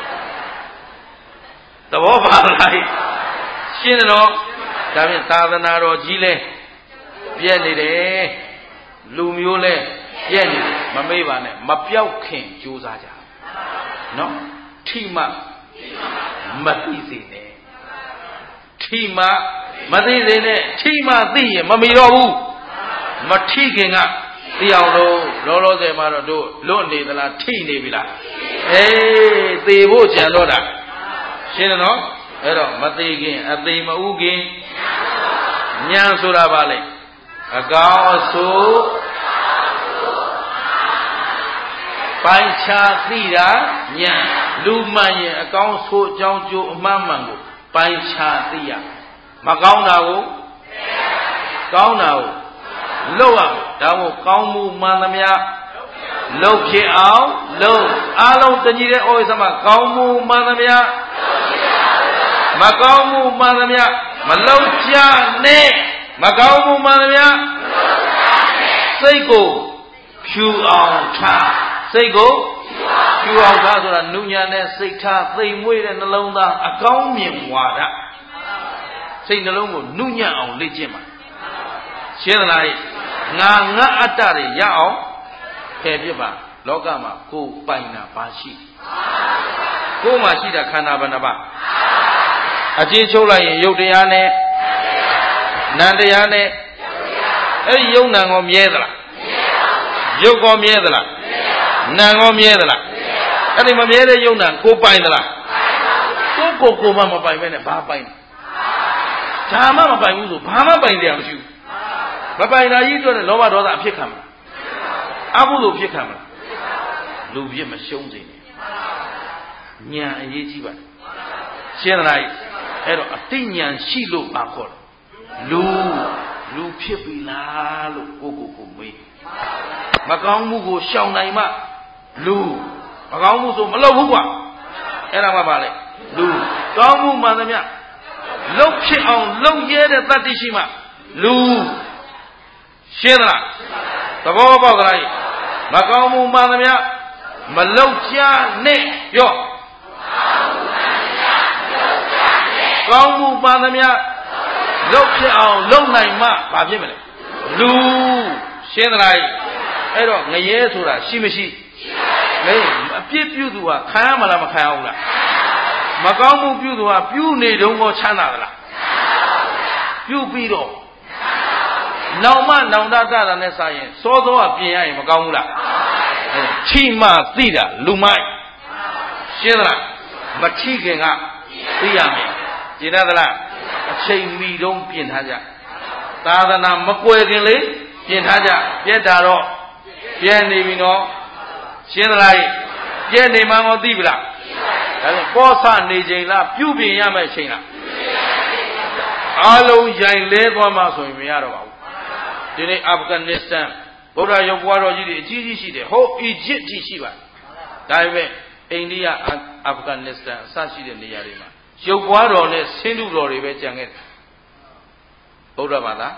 သဘောပါလားရှင်းတယ်နော်ဒါဖြင့်သာသနာတော်ကြီးလဲပြည့်နေတယ်လူမျိုးလဲပြည့်နေတယ်မမေ့ပါနဲ့မပြောက်ခင်ကြိုးစားကြနော်ထိမှမသိစေနဲ့ထိထိမှမသိစေနဲ့ထိမှသိရင်မမီတော့ဘူးမထိခင်ကသိအောင်လို့လောလောဆယ်မှာတော့တို့လွတ်နေသလားထိနေပြီလားအေးသေဖို့ကြံတော့တာရှင်းတယ်နော်အဲ့တော့မသေးခင်အသေးမဥခင်ဉာဏ်ဆိုတာပါလေအကောင်းအဆိုးပိုင်းခြားသိတာဉာဏ်လူမှန်ရင်အကောင်းဆိုးအကြောင်းကျိုးအမှန်မှန်ကိုပိုင်းခြားသိရမကောင်းတာကိုကောင်းတာကိုလုပ်ရဒါမို့ကောင်းမှုမှန်သမျှလုပ်ဖြစ်အောင်လုပ်အားလုံးတညီတဲ့ဩဝိသမကောင်းမှုမှန်သမျှမကောင်းမှုမှန်သမျှမလုပ်ကြနဲ့မကောင်းမှုမှန်သမျှစိတ်ကိုဖြူအောင်ထားစိတ်ကိုဖြူအောင်ထားဆိုတာနုညံတဲ့စိတ်ထားသိမ်မွေ့တဲ့နှလုံးသားအကောင်းမြင်ဝါဒစိတ်နှလုံးကိုနုညံ့အောင်လေ့ကျင့်ပါရှင်းသလားငါအတ္တတွေရအောင်ဖယ်ပြစ်ပါလောကမှာကိုယ်ပိုင်တာဘာရှိကိုယ်မှာရှိတာခန္ဓာဘယ်နှပါအကျဉ်းချုပ်လိုက်ရင်ယုတ်တရားနဲ့နံတရားနဲ့အဲ့ဒီယုတ်နံကိုမြဲသလားယုတ်ကိုမြဲသလားနံကိုမြဲသလားအဲ့ဒီမမြဲတဲ့ယုတ်နံကိုပိုင်သလားကိုမှမပိုင်ပဲနဲ့ဘာပိုင်ဒါမှမပိုင်ဘူးဆိုဘာမှပိုင်တယ်မရှိဘူးမပိုင်တာကြီးအတွက်လောဘဒေါသအဖြစ်ခံမလားအကုသိုလ်ဖြစ်ခံမလားလူပြစ်မရှုံးစေနဲ့ဉာဏ်အရေးကြီးပါတယ်ရှင်းသလားအဲ့တော့အတိဉာဏ်ရှိလို့ပါခေါ်တယ်လူဖြစ်ပြီလားလို့ကိုမေးမကောင်းမှုကိုရှောင်နိုင်မှလူမကောင်းမှုဆိုမလုပ်ဘူးကွာအဲ့ဒါမှပါလေလူကောင်းမှုမှန်သမျှလုပ်ဖြစ်အောင်လုပ်ရဲတဲ့တတ္တိရှိမှလူရှင်းသလားသဘောပေါက်သလားမကောင်းမှုမှန်သမျှမလုပ်ကြနဲ့ပြောကောင်းမှုမှန်သမျှလုပ်ဖြစ်အောင်လုပ်နိုင်မှဘာဖြစ်မလဲလူရှင်းသလားအဲ့တော့ငရဲဆိုတာရှိမရှိရှိပါဘူးအပြစ်ပြုသူကခံရမလားမခံရဘူးလားမကောင်းမှုပြုသူကပြုနေတုန်းကချမ်းသာသလားပြုပြီးတော့နောင်နောင်တတာနဲ့စာရင်စောစောကပြင်ရရင်မကောင်းဘူးလားချိမှသိတာလူမိုက်ရှင်းသလားမချိခင်ကသိရမယ်ရှင်းသလားအချိန်မီတုံးပြင်ထားကြသာသနာမကွယ်ခင်လေပြင်ထားကြပြက်တာတော့ပြက်နေပြီနော်ရှင်းသလားပြက်နေမှမသိဘူးလားဒါဆိုပောဆနေချိန်လားပြုပြင်ရမယ့်ချိန်လားအားလုံးရိုင်လဲသွားမှဆိုရင်မရတော့ပါဘူးဒီနေ့အာဖဂန်နစ္စတန်ဗုဒ္ဓရုပ်ပွားတော်ကြီးတွေအကြီးကြီးရှိတယ်ဟိုအီဂျစ်ထိရှိပါဒါပေမဲ့အိန္ဒိယအာဖဂန်နစ္စတန်အစရှိတဲ့နေရာတွေမှာရုပ်ပွားတော်နဲ့ဆင်းတုတော်တွေပဲကြံခဲ့တယ်ဗုဒ္ဓဘာသာ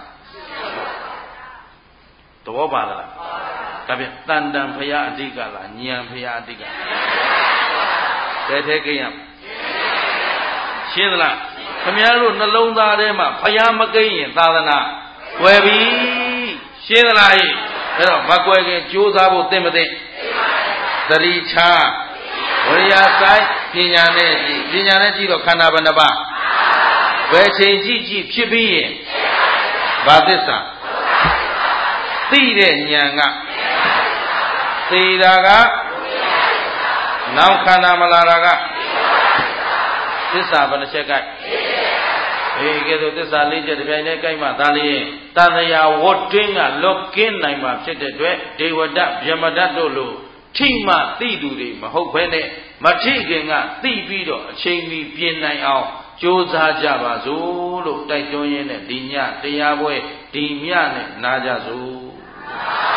သဘောပါလားဒါပြန်တန်တန်ဖရာအဓိကလားဉာဏ်ဖရာအဓိကတဲ့ထဲကိန်းရရှင်းသလားခင်ဗျားတို့နှလုံးသားထဲမှာဖရာမကိန်းရင်သာသနာကွယ်ပြီရှင်းသလားအဲ့တော့မကွယ်ခင်ကြိုးစားဖို့သိမသိသတိချဝိရိယဆိုင်ပညာနဲ့ကြည့်တော့ခန္ဓာဘယ်နှပါဘယ်ချိန်ကြည့်ဖြစ်ပြီးရင်ဘာသစ္စာသိတဲ့ဉာဏ်ကသိတာကနောက်ခန္ဓာမလာတာကသစ္စာဘယ်နှချက်ကဲကဲဆိုသစ္စာ၄ချက်တစ်ပြိုင်တည်းကိုက်မှဒါလေးတန်တရာဝတ်တင်းကလွတ်ကင်းနိုင်မှာဖြစ်တဲ့အတွက်ဒေဝဒဗြဟ္မဒတို့လိုထိမှသိသူတွေမဟုတ်ဘဲနဲ့မထိခင်ကသိပြီးတော့အချိန်မီပြင်နိုင်အောင်ကြိုးစားကြပါစို့လို့တိုက်တွန်းရင်းနဲ့ဒီညတရားပွဲဒီမြနဲ့နာကြစို့